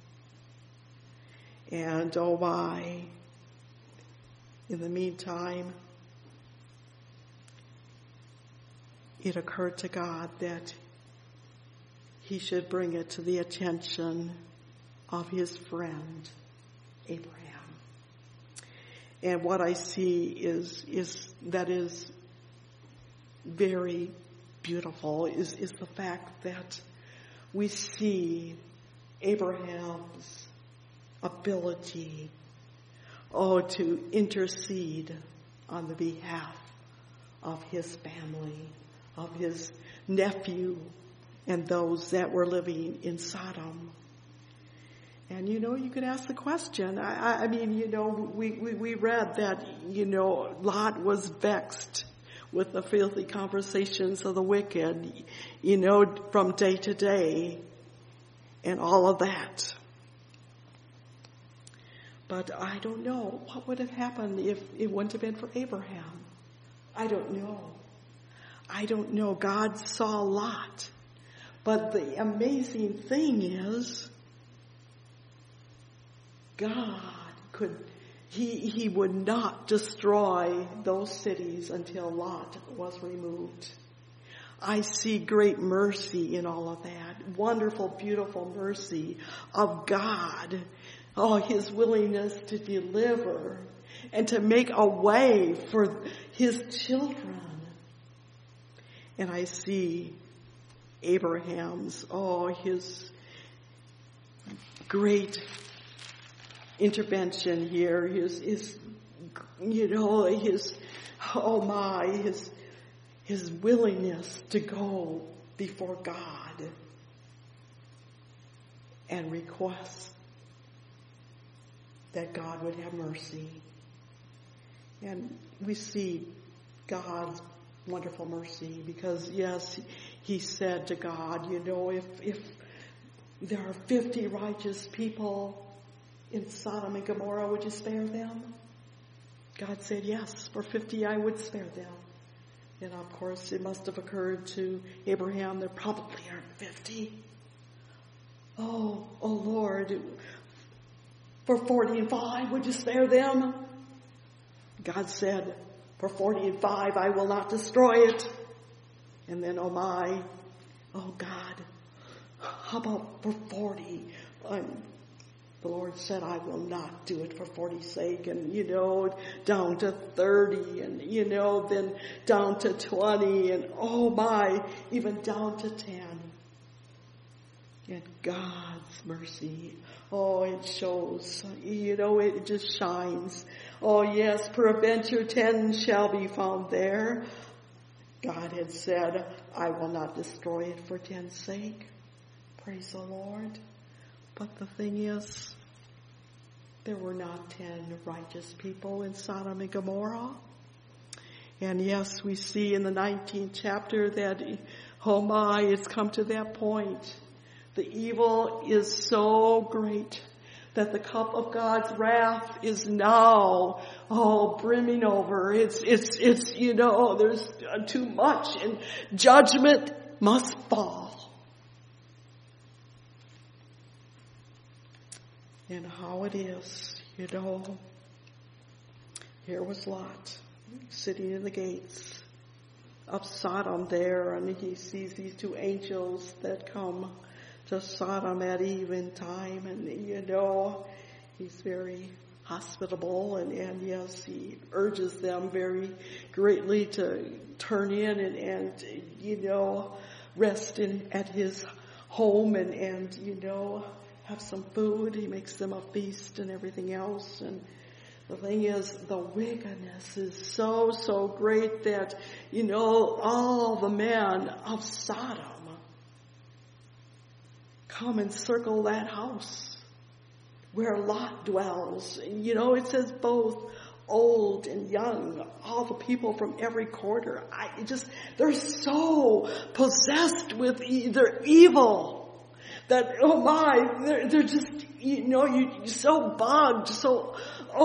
And oh my, in the meantime, it occurred to God that he should bring it to the attention of his friend, Abraham. And what I see is very beautiful is the fact that we see Abraham's ability, to intercede on the behalf of his family, of his nephew, and those that were living in Sodom. And, you could ask the question. I mean, we read that, Lot was vexed with the filthy conversations of the wicked, from day to day and all of that. But I don't know what would have happened if it wouldn't have been for Abraham. I don't know. God saw Lot. But the amazing thing is, God He would not destroy those cities until Lot was removed. I see great mercy in all of that. Wonderful, beautiful mercy of God. Oh, His willingness to deliver and to make a way for His children. And I see Abraham's, his great intervention here, his willingness to go before God and request that God would have mercy. And we see God's wonderful mercy because, yes, He said to God, if there are 50 righteous people in Sodom and Gomorrah, would you spare them? God said, yes, for 50 I would spare them. And of course, it must have occurred to Abraham, there probably aren't 50. Oh Lord, for 40 and 5, would you spare them? God said, for 40 and 5, I will not destroy it. And then, oh God, how about for 40? The Lord said, I will not do it for 40's sake. And, down to 30 and, then down to 20 and, even down to 10. And God's mercy, it shows, it just shines. Oh, yes, peradventure 10 shall be found there. God had said, I will not destroy it for 10's sake. Praise the Lord. But the thing is, there were not 10 righteous people in Sodom and Gomorrah. And yes, we see in the 19th chapter that, it's come to that point. The evil is so great that the cup of God's wrath is now, brimming over. It's there's too much and judgment must fall. And how it is, here was Lot sitting in the gates of Sodom there, and he sees these two angels that come to Sodom at eventime, and he's very hospitable, and yes, he urges them very greatly to turn in and rest at his home and have some food. He makes them a feast and everything else. And the thing is, the wickedness is so great that, all the men of Sodom come and circle that house where Lot dwells. It says both old and young, all the people from every quarter. They're so possessed with their evil that, they're just, you're so bugged, so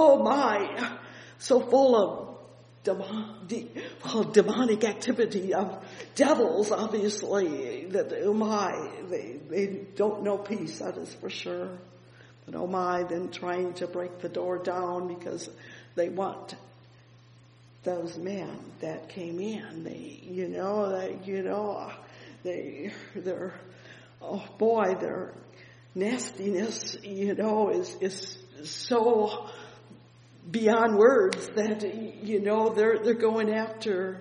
full of demonic activity of devils, obviously, that, they don't know peace, that is for sure. But then trying to break the door down because they want those men that came in. Their nastiness, is so beyond words that, they're going after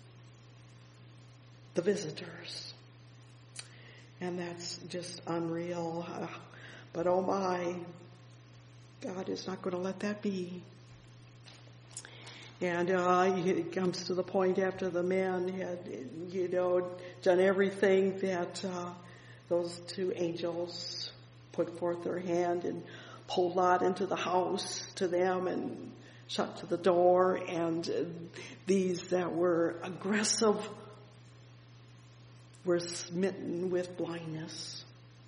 the visitors. And that's just unreal. But God is not going to let that be. And it comes to the point after the men had, done everything that those two angels put forth their hand and pulled Lot into the house to them and shut to the door. And these that were aggressive were smitten with blindness.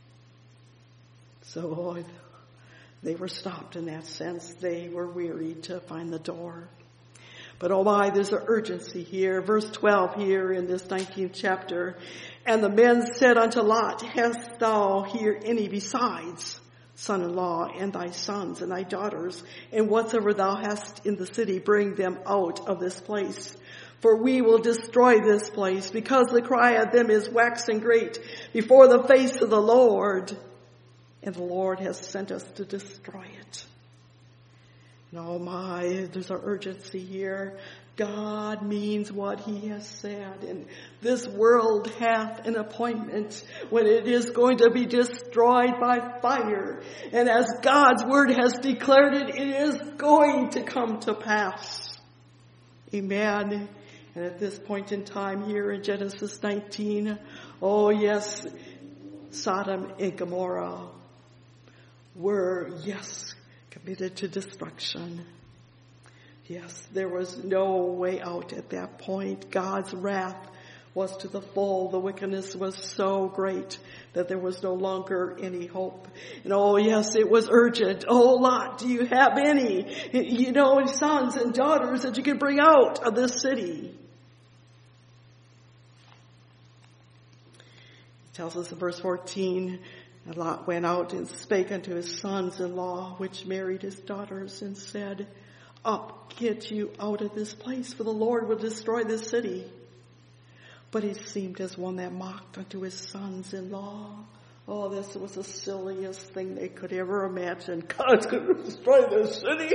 So they were stopped in that sense. They were weary to find the door. But there's an urgency here. Verse 12 here in this 19th chapter. And the men said unto Lot, Hast thou here any besides son-in-law, and thy sons, and thy daughters? And whatsoever thou hast in the city, bring them out of this place. For we will destroy this place, because the cry of them is waxing great before the face of the Lord. And the Lord has sent us to destroy it. And oh my, there's an urgency here. God means what he has said. And this world hath an appointment when it is going to be destroyed by fire. And as God's word has declared it, it is going to come to pass. Amen. And at this point in time here in Genesis 19, oh yes, Sodom and Gomorrah were, yes, committed to destruction. Yes, there was no way out at that point. God's wrath was to the full. The wickedness was so great that there was no longer any hope. And oh yes, it was urgent. Oh Lot, do you have any, sons and daughters that you can bring out of this city? It tells us in verse 14, and Lot went out and spake unto his sons-in-law, which married his daughters, and said, Up, get you out of this place, for the Lord will destroy this city. But he seemed as one that mocked unto his sons-in-law. Oh, this was the silliest thing they could ever imagine. God's going to destroy this city?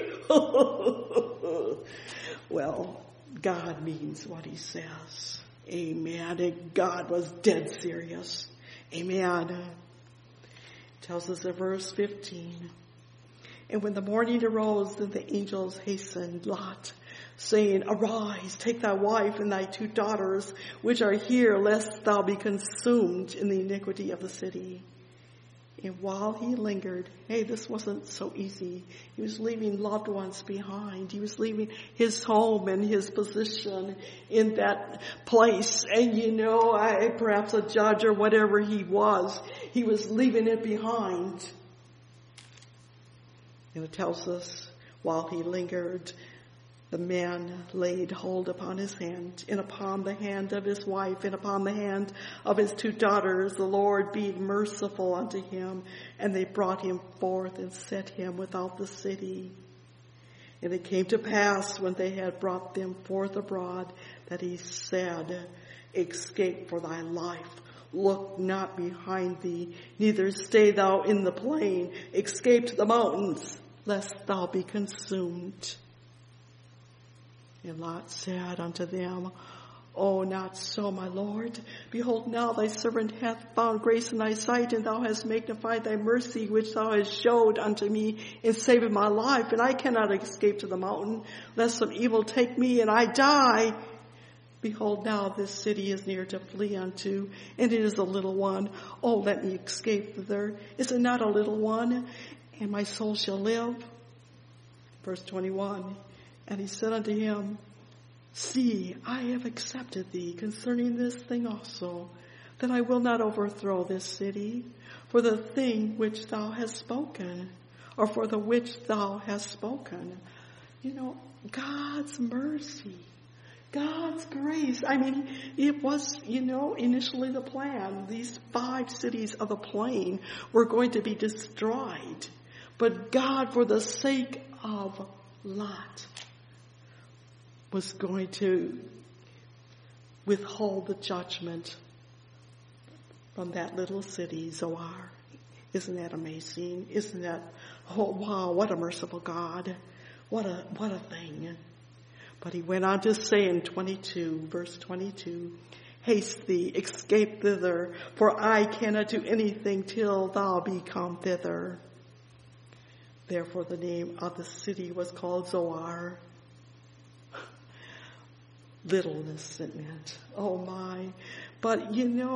Well, God means what he says. Amen. And God was dead serious. Amen. It tells us in verse 15. And when the morning arose, then the angels hastened Lot, saying, Arise, take thy wife and thy 2 daughters, which are here, lest thou be consumed in the iniquity of the city. And while he lingered, hey, this wasn't so easy. He was leaving loved ones behind. He was leaving his home and his position in that place. And perhaps a judge or whatever he was leaving it behind. And it tells us, while he lingered, the man laid hold upon his hand, and upon the hand of his wife, and upon the hand of his 2 daughters, the Lord being merciful unto him. And they brought him forth and set him without the city. And it came to pass, when they had brought them forth abroad, that he said, Escape for thy life. Look not behind thee, neither stay thou in the plain. Escape to the mountains, lest thou be consumed. And Lot said unto them, Oh, not so, my Lord. Behold, now thy servant hath found grace in thy sight, and thou hast magnified thy mercy, which thou hast showed unto me in saving my life. And I cannot escape to the mountain, lest some evil take me, and I die. Behold, now this city is near to flee unto, and it is a little one. Oh, let me escape thither. Is it not a little one? And my soul shall live. Verse 21. And he said unto him, See, I have accepted thee concerning this thing also, that I will not overthrow this city for the thing which thou hast spoken, or for the which thou hast spoken. God's mercy, God's grace. It was, initially the plan. These 5 cities of the plain were going to be destroyed. But God, for the sake of Lot, was going to withhold the judgment from that little city, Zoar. Isn't that amazing? Isn't that, oh wow, what a merciful God. What a thing. But he went on to say in verse 22, Haste thee, escape thither, for I cannot do anything till thou be come thither. Therefore the name of the city was called Zoar. Littleness it meant. Oh my. But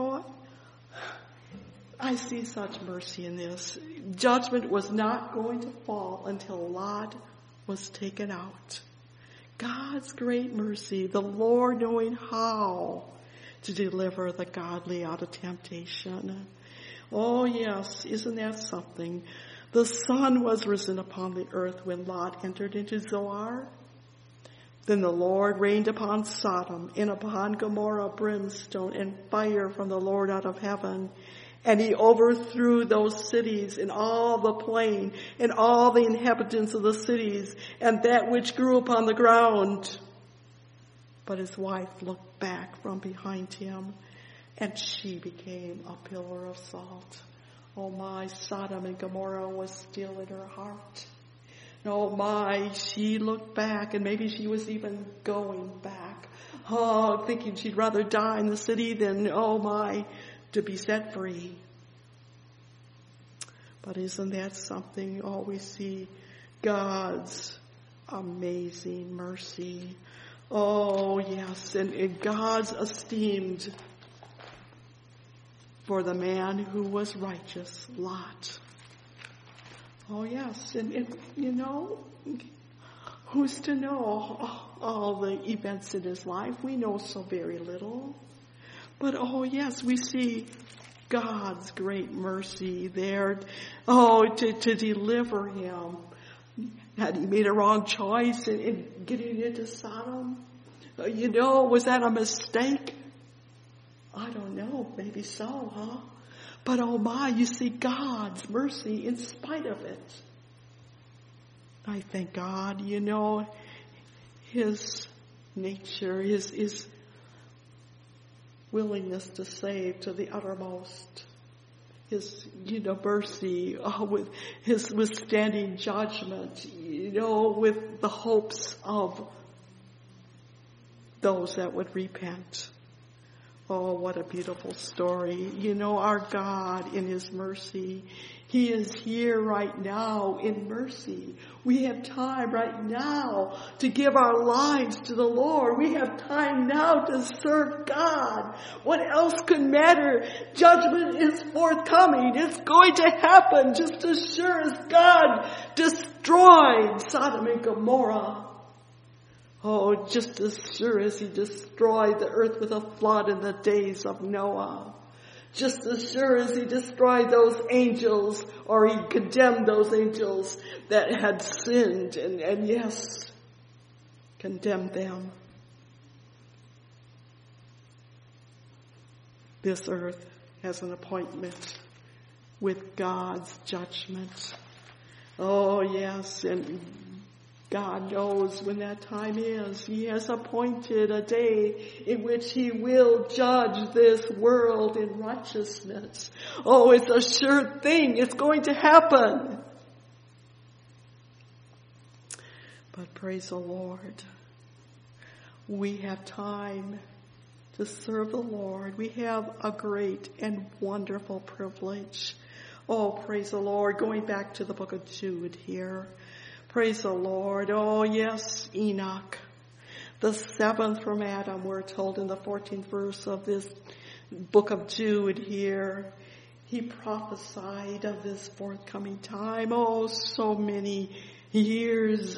I see such mercy in this. Judgment was not going to fall until Lot was taken out. God's great mercy, the Lord knowing how to deliver the godly out of temptation. Oh yes, isn't that something? The sun was risen upon the earth when Lot entered into Zoar. Then the Lord rained upon Sodom and upon Gomorrah brimstone and fire from the Lord out of heaven. And he overthrew those cities and all the plain and all the inhabitants of the cities and that which grew upon the ground. But his wife looked back from behind him, and she became a pillar of salt. Oh my, Sodom and Gomorrah was still in her heart. Oh my, she looked back, and maybe she was even going back. Oh, thinking she'd rather die in the city than, oh my, to be set free. But isn't that something? Oh, we see God's amazing mercy. Oh, yes, and God's esteemed for the man who was righteous, Lot. Oh, yes, and you know, who's to know all the events in his life? We know so very little. But, oh, yes, we see God's great mercy there, to deliver him. Had he made a wrong choice in getting into Sodom? Was that a mistake? I don't know, maybe so, huh? But oh my, you see God's mercy in spite of it. I thank God, his nature, his willingness to save to the uttermost, his, mercy, with his withstanding judgment, with the hopes of those that would repent. Oh, what a beautiful story. Our God in his mercy, he is here right now in mercy. We have time right now to give our lives to the Lord. We have time now to serve God. What else could matter? Judgment is forthcoming. It's going to happen just as sure as God destroyed Sodom and Gomorrah. Oh, just as sure as he destroyed the earth with a flood in the days of Noah. Just as sure as he destroyed those angels, or he condemned those angels that had sinned and yes, condemned them. This earth has an appointment with God's judgment. Oh, yes, and God knows when that time is. He has appointed a day in which he will judge this world in righteousness. Oh, it's a sure thing. It's going to happen. But praise the Lord. We have time to serve the Lord. We have a great and wonderful privilege. Oh, praise the Lord. Going back to the book of Jude here. Praise the Lord. Oh, yes, Enoch, the seventh from Adam, we're told in the 14th verse of this book of Jude here. He prophesied of this forthcoming time. Oh, so many years.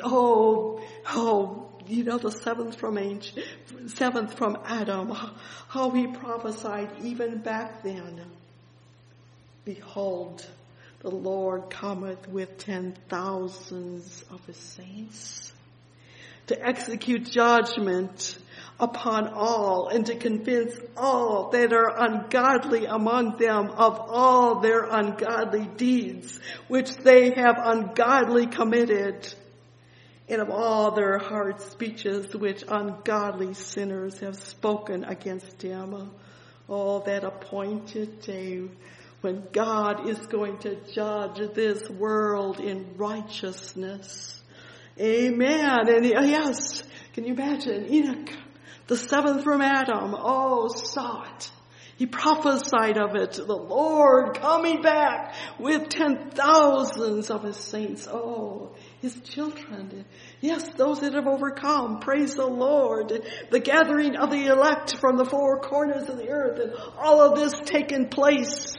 The seventh from Adam. How he prophesied even back then. Behold, the Lord cometh with 10,000s of his saints to execute judgment upon all and to convince all that are ungodly among them of all their ungodly deeds which they have ungodly committed, and of all their hard speeches which ungodly sinners have spoken against him. Oh, that appointed day when God is going to judge this world in righteousness. Amen. And yes, can you imagine? Enoch, the seventh from Adam, saw it. He prophesied of it. The Lord coming back with 10,000s of his saints. Oh, his children. Yes, those that have overcome. Praise the Lord. The gathering of the elect from the four corners of the earth, and all of this taking place.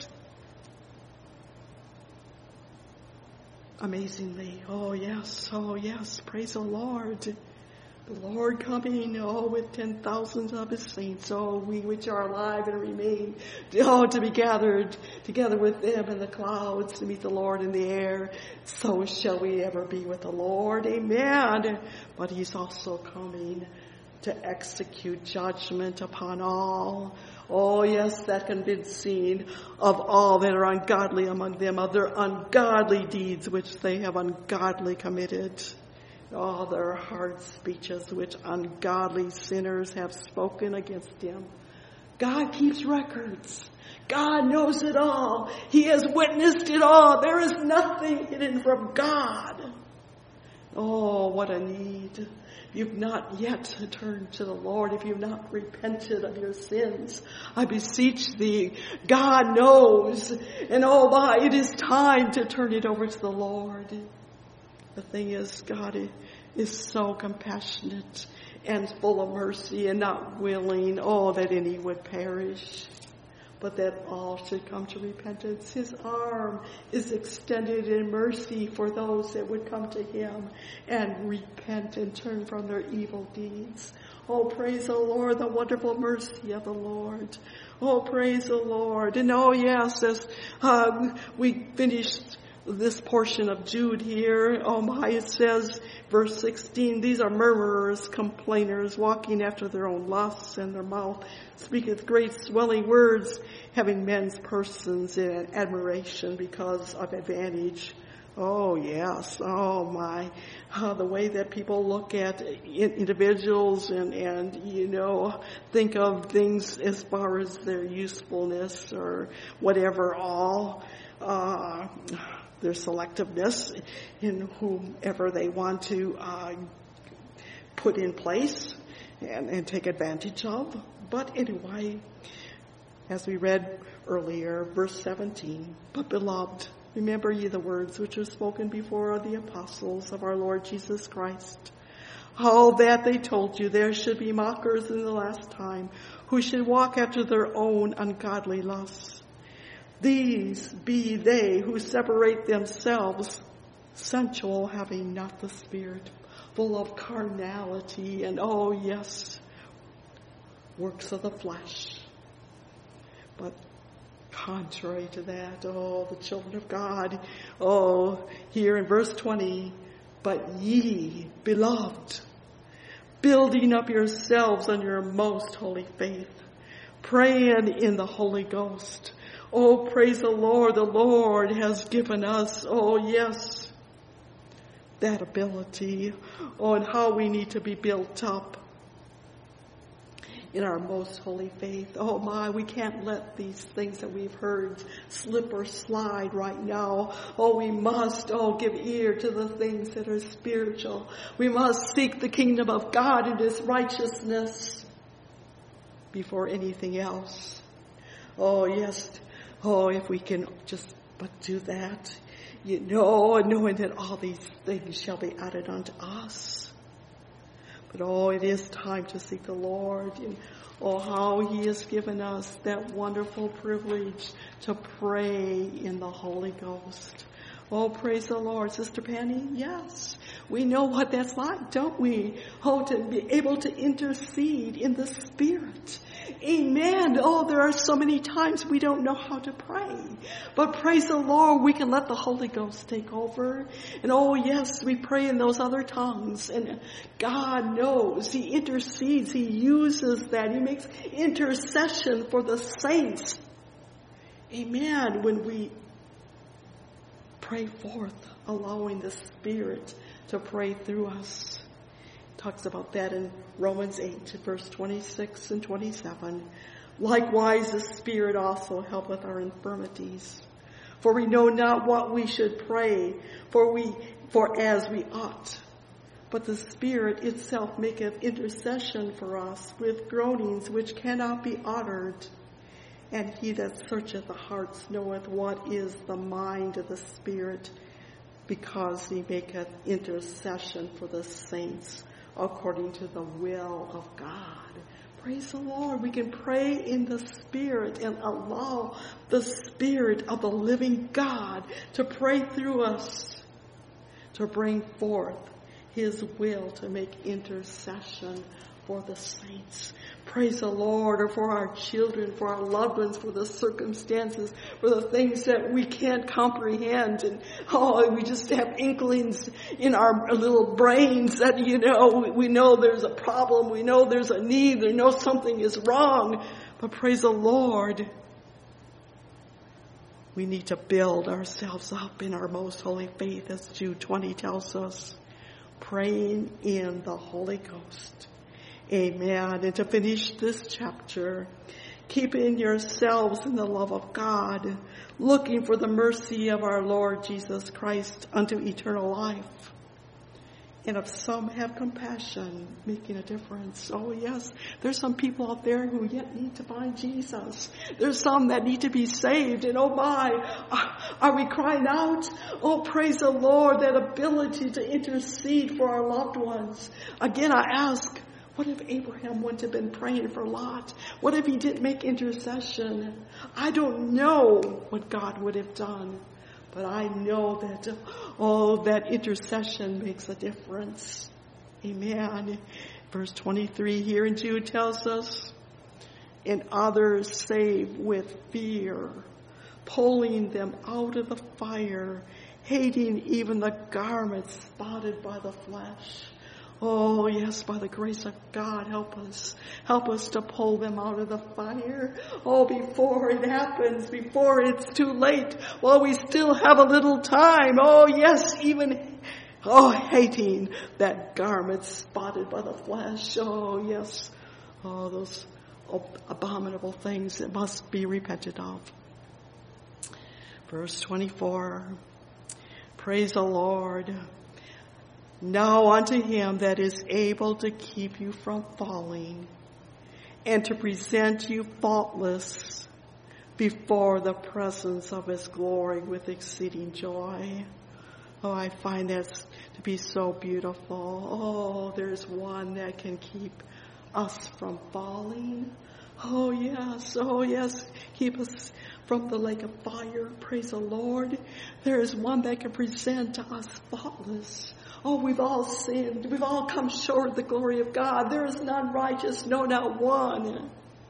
Amazingly. Oh yes, praise the Lord. The Lord coming, with 10,000s of his saints, we which are alive and remain, to be gathered together with them in the clouds to meet the Lord in the air. So shall we ever be with the Lord. Amen. But he's also coming to execute judgment upon all. Oh, yes, that can be seen of all that are ungodly among them, of their ungodly deeds which they have ungodly committed. All their hard speeches which ungodly sinners have spoken against him. God keeps records. God knows it all. He has witnessed it all. There is nothing hidden from God. Oh, what a need. If you've not yet turned to the Lord, if you've not repented of your sins, I beseech thee, God knows. And it is time to turn it over to the Lord. The thing is, God is so compassionate and full of mercy and not willing, that any would perish, but that all should come to repentance. His arm is extended in mercy for those that would come to him and repent and turn from their evil deeds. Oh, praise the Lord, the wonderful mercy of the Lord. Oh, praise the Lord. And yes, as we finished this portion of Jude here, it says, verse 16, these are murmurers, complainers, walking after their own lusts, and their mouth speaketh great swelling words, having men's persons in admiration because of advantage. Oh, yes. Oh, my. The way that people look at individuals and think of things as far as their usefulness or whatever their selectiveness in whomever they want to put in place and take advantage of. But anyway, as we read earlier, verse 17, but beloved, remember ye the words which were spoken before of the apostles of our Lord Jesus Christ, how that they told you there should be mockers in the last time, who should walk after their own ungodly lusts. These be they who separate themselves, sensual, having not the Spirit, full of carnality and, works of the flesh. But contrary to that, the children of God, here in verse 20, but ye, beloved, building up yourselves on your most holy faith, praying in the Holy Ghost. Oh, praise the Lord. The Lord has given us, that ability on how we need to be built up in our most holy faith. Oh my, we can't let these things that we've heard slip or slide right now. We must, give ear to the things that are spiritual. We must seek the kingdom of God and his righteousness before anything else. Oh yes. If we can just but do that, knowing that all these things shall be added unto us. But it is time to seek the Lord. And how he has given us that wonderful privilege to pray in the Holy Ghost. Oh, praise the Lord. Sister Penny, yes. We know what that's like, don't we? To be able to intercede in the Spirit. Amen. There are so many times we don't know how to pray. But praise the Lord, we can let the Holy Ghost take over. And yes, we pray in those other tongues. And God knows. He intercedes. He uses that. He makes intercession for the saints. Amen. When we pray forth, allowing the Spirit to pray through us. Talks about that in Romans 8, verse 26 and 27. Likewise, the Spirit also helpeth our infirmities. For we know not what we should pray for as we ought. But the Spirit itself maketh intercession for us with groanings which cannot be uttered. And he that searcheth the hearts knoweth what is the mind of the Spirit, because he maketh intercession for the saints according to the will of God. Praise the Lord. We can pray in the Spirit and allow the Spirit of the living God to pray through us, to bring forth his will to make intercession for the saints. Praise the Lord, or for our children, for our loved ones, for the circumstances, for the things that we can't comprehend. And we just have inklings in our little brains that, we know there's a problem, we know there's a need, we know something is wrong. But praise the Lord, we need to build ourselves up in our most holy faith, as Jude 20 tells us, praying in the Holy Ghost. Amen. And to finish this chapter, keeping yourselves in the love of God, looking for the mercy of our Lord Jesus Christ unto eternal life. And if some have compassion, making a difference. Oh yes, there's some people out there who yet need to find Jesus. There's some that need to be saved. And oh my, are we crying out? Oh, praise the Lord, that ability to intercede for our loved ones. Again, I ask, what if Abraham wouldn't have been praying for Lot? What if he didn't make intercession? I don't know what God would have done. But I know that, that intercession makes a difference. Amen. Verse 23 here in Jude tells us, and others save with fear, pulling them out of the fire, hating even the garments spotted by the flesh. Oh, yes, by the grace of God, help us. Help us to pull them out of the fire. Oh, before it happens, before it's too late, while we still have a little time. Oh, yes, hating that garment spotted by the flesh. Oh, yes. Oh, those abominable things that must be repented of. Verse 24. Praise the Lord. Now unto him that is able to keep you from falling and to present you faultless before the presence of his glory with exceeding joy. Oh, I find that to be so beautiful. Oh, there's one that can keep us from falling. Oh, yes. Keep us from the lake of fire. Praise the Lord. There is one that can present to us faultless. Oh, we've all sinned. We've all come short of the glory of God. There is none righteous, no, not one.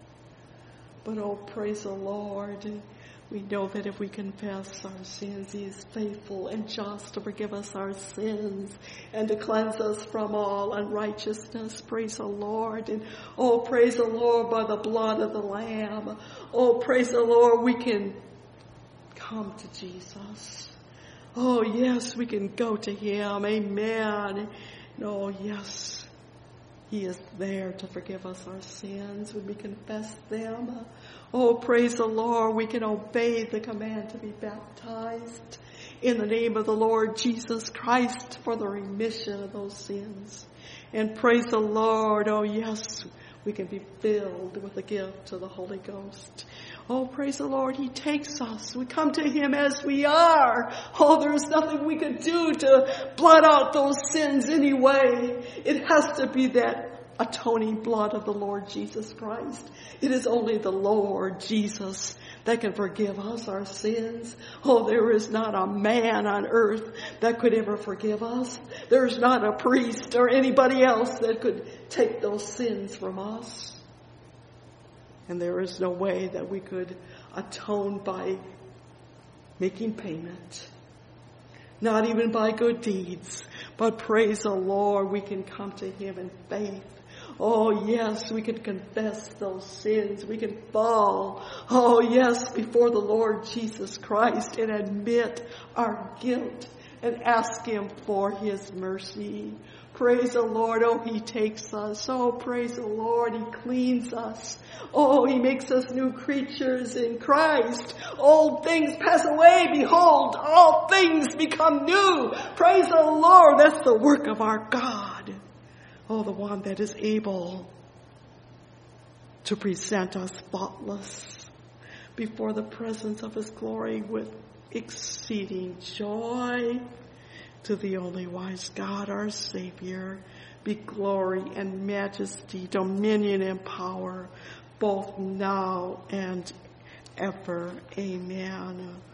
But oh, praise the Lord. We know that if we confess our sins, he is faithful and just to forgive us our sins and to cleanse us from all unrighteousness. Praise the Lord. And oh, praise the Lord by the blood of the Lamb. Oh, praise the Lord, we can come to Jesus. Oh, yes, we can go to him. Amen. Oh, yes, he is there to forgive us our sins when we confess them. Oh, praise the Lord, we can obey the command to be baptized in the name of the Lord Jesus Christ for the remission of those sins. And praise the Lord, oh, yes, we can be filled with the gift of the Holy Ghost. Oh, praise the Lord, he takes us. We come to him as we are. Oh, there's nothing we could do to blot out those sins anyway. It has to be that atoning blood of the Lord Jesus Christ. It is only the Lord Jesus that can forgive us our sins. Oh, there is not a man on earth that could ever forgive us. There's not a priest or anybody else that could take those sins from us. And there is no way that we could atone by making payment. Not even by good deeds. But praise the Lord, we can come to him in faith. Oh, yes, we can confess those sins. We can fall, oh, yes, before the Lord Jesus Christ and admit our guilt and ask him for his mercy. Praise the Lord. Oh, he takes us. Oh, praise the Lord. He cleans us. Oh, he makes us new creatures in Christ. Old things pass away. Behold, all things become new. Praise the Lord. That's the work of our God. Oh, the one that is able to present us faultless before the presence of his glory with exceeding joy. To the only wise God, our Savior, be glory and majesty, dominion and power, both now and ever. Amen.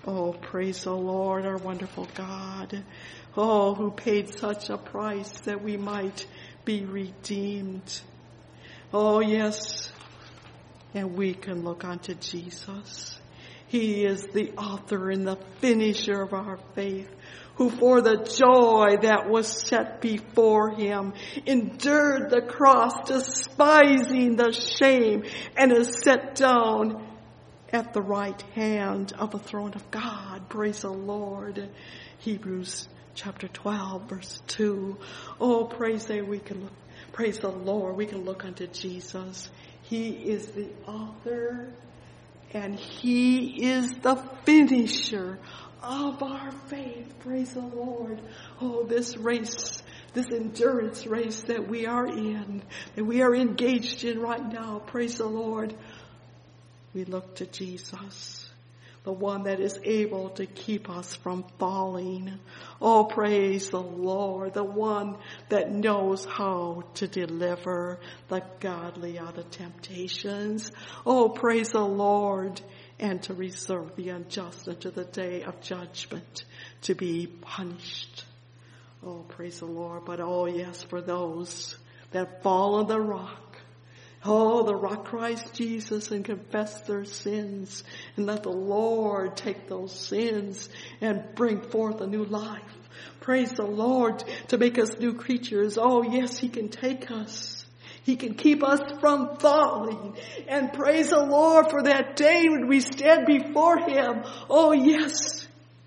Oh, praise the Lord, our wonderful God. Oh, who paid such a price that we might be redeemed. Oh, yes. And we can look unto Jesus. He is the author and the finisher of our faith, who for the joy that was set before him endured the cross, despising the shame, and is set down at the right hand of the throne of God. Praise the Lord. Hebrews chapter 12, verse 2. Oh, praise the Lord. We can look unto Jesus. He is the author and he is the finisher of our faith. Praise the Lord. Oh, this race, this endurance race that we are in, that we are engaged in right now. Praise the Lord. We look to Jesus, the one that is able to keep us from falling. Oh, praise the Lord, the one that knows how to deliver the godly out of temptations. Oh, praise the Lord, and to reserve the unjust unto the day of judgment to be punished. Oh, praise the Lord. But oh, yes, for those that fall on the rock, oh, the rock Christ Jesus, and confess their sins, and let the Lord take those sins and bring forth a new life. Praise the Lord, to make us new creatures. Oh, yes, he can take us. He can keep us from falling. And praise the Lord for that day when we stand before him. Oh, yes.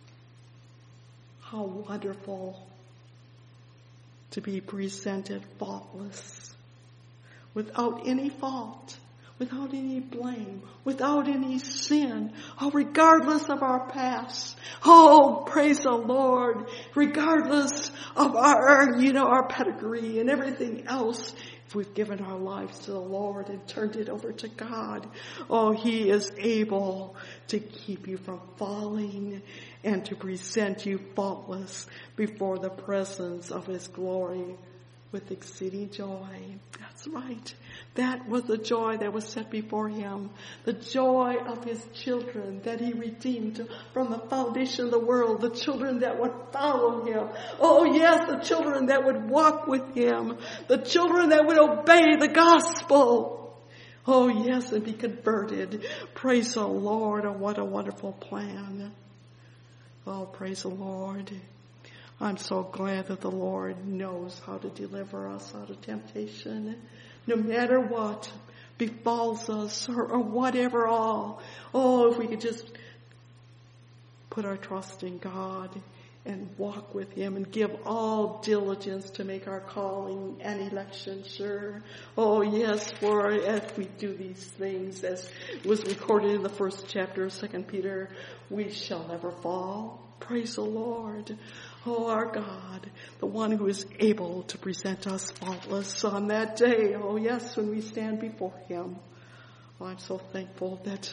How wonderful to be presented faultless, without any fault, without any blame, without any sin, oh, regardless of our past. Oh, praise the Lord, regardless of our pedigree and everything else. If we've given our lives to the Lord and turned it over to God, oh, he is able to keep you from falling and to present you faultless before the presence of his glory with exceeding joy. That's right. That was the joy that was set before him. The joy of his children that he redeemed from the foundation of the world. The children that would follow him. Oh yes, the children that would walk with him. The children that would obey the gospel. Oh yes, and be converted. Praise the Lord. Oh, what a wonderful plan. Oh, praise the Lord. I'm so glad that the Lord knows how to deliver us out of temptation. No matter what befalls us or whatever all. Oh, if we could just put our trust in God and walk with him and give all diligence to make our calling and election sure. Oh yes, for as we do these things, as was recorded in the first chapter of 2 Peter, we shall never fall. Praise the Lord. Oh, our God, the one who is able to present us faultless on that day. Oh, yes, when we stand before him. Oh, I'm so thankful that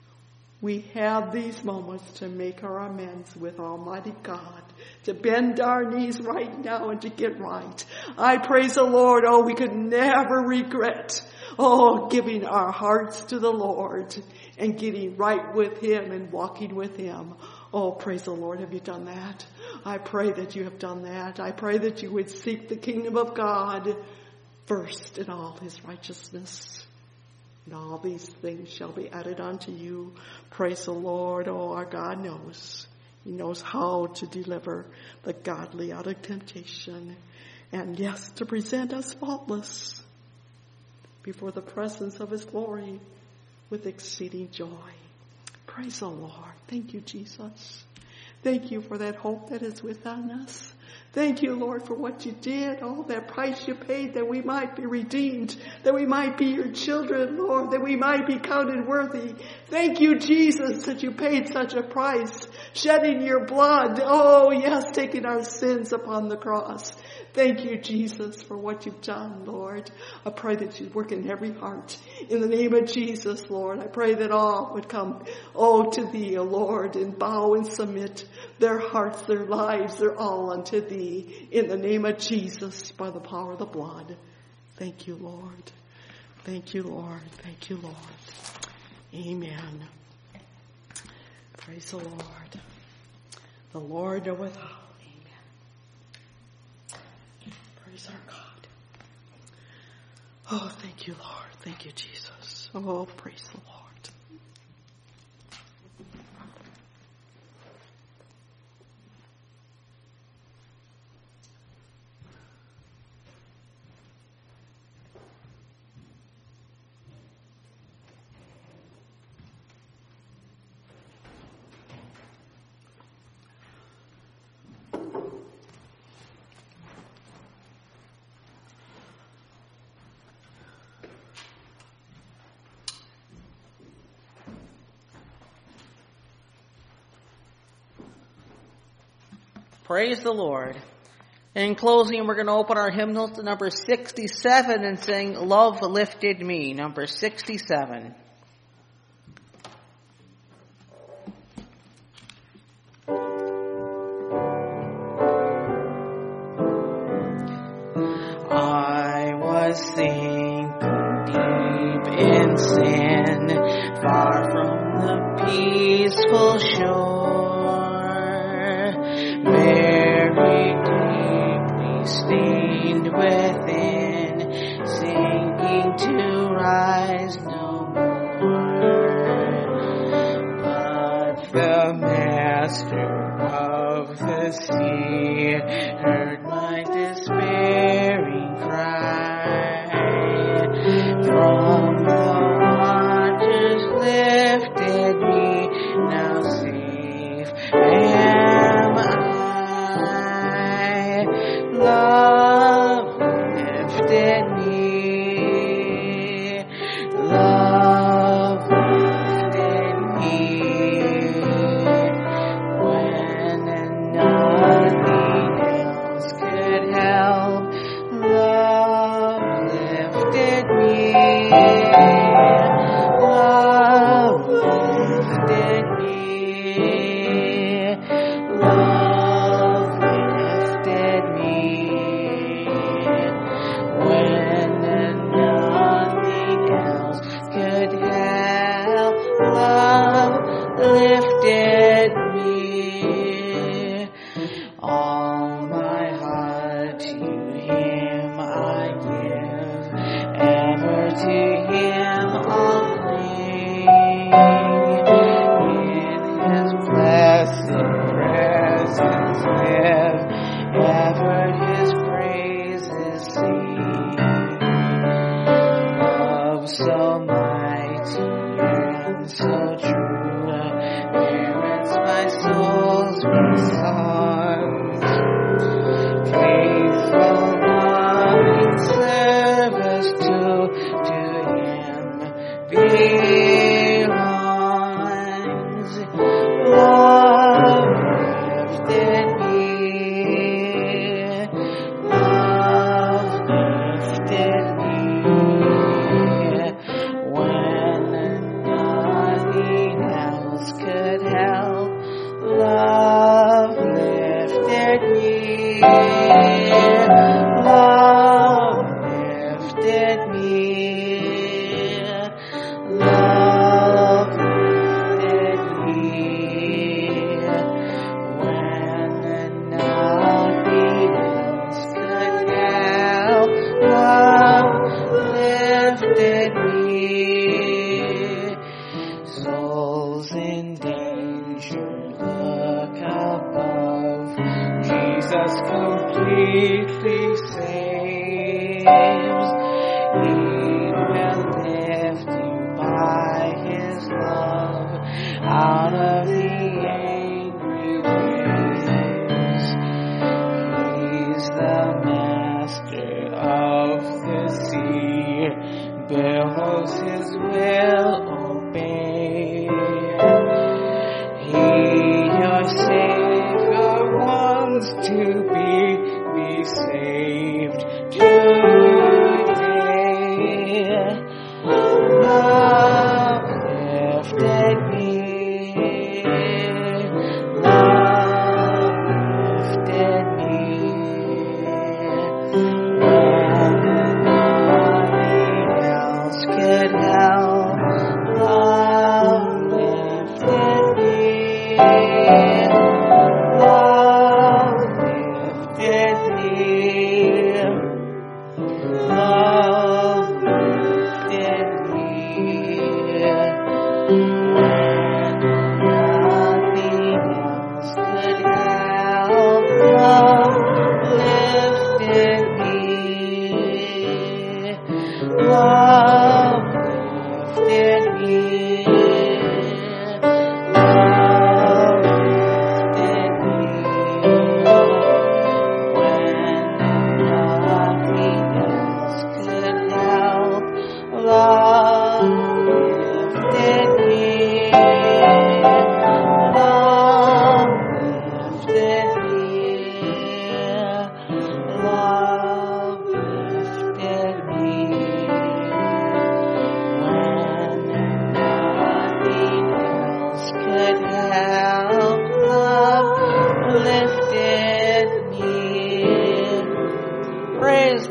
we have these moments to make our amends with Almighty God, to bend our knees right now and to get right. I praise the Lord. Oh, we could never regret, giving our hearts to the Lord and getting right with him and walking with him. Oh, praise the Lord. Have you done that? I pray that you have done that. I pray that you would seek the kingdom of God first in all his righteousness. And all these things shall be added unto you. Praise the Lord. Oh, our God knows. He knows how to deliver the godly out of temptation. And yes, to present us faultless before the presence of his glory with exceeding joy. Praise the Lord. Thank you, Jesus. Thank you for that hope that is within us. Thank you, Lord, for what you did, all that price you paid that we might be redeemed, that we might be your children, Lord, that we might be counted worthy. Thank you, Jesus, that you paid such a price, shedding your blood. Oh, yes, taking our sins upon the cross. Thank you, Jesus, for what you've done, Lord. I pray that you work in every heart. In the name of Jesus, Lord, I pray that all would come, to thee, O Lord, and bow and submit their hearts, their lives, their all unto thee. In the name of Jesus, by the power of the blood. Thank you, Lord. Thank you, Lord. Thank you, Lord. Amen. Praise the Lord. The Lord knoweth all. Amen. Praise our God. Oh, thank you, Lord. Thank you, Jesus. Oh, praise the Lord. Praise the Lord. In closing, we're going to open our hymnals to number 67 and sing Love Lifted Me, number 67. I was sinking deep in sin, far from the peaceful shore. Very deeply stained within, sinking to rise no more. But the Master of the sea heard my despairing cry. From the waters lifted me, now safe am I. Love lifted me. Love lifted me. When nothing else could help, love lifted me. Love lifted me. Love lifted me. When nothing else could help, love lifted me. All my heart to Him I give, ever to Him I'll cling. In His blessed presence live, ever His praises sing. Love so mighty and so true, parents my soul's response. Faithful loving service to Him belongs. Love lifted me. Love lifted me. When nothing else could help, love lifted me. Love lifted me. Love lifted me. When nothing else could help, love lifted me. Souls in danger, look above. Jesus completely saves. He will lift you by His love out of the angry waves. He's the Master of the sea, billows His will obey. He, your Savior, wants to be saved today. Love lifted me. Love lifted me. When nothing else could help, love lifted me.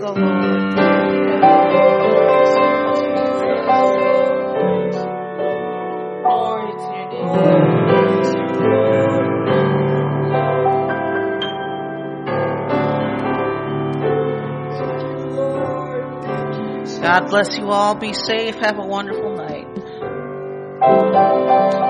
the Lord. Glory to your name. God bless you all. Be safe. Have a wonderful night.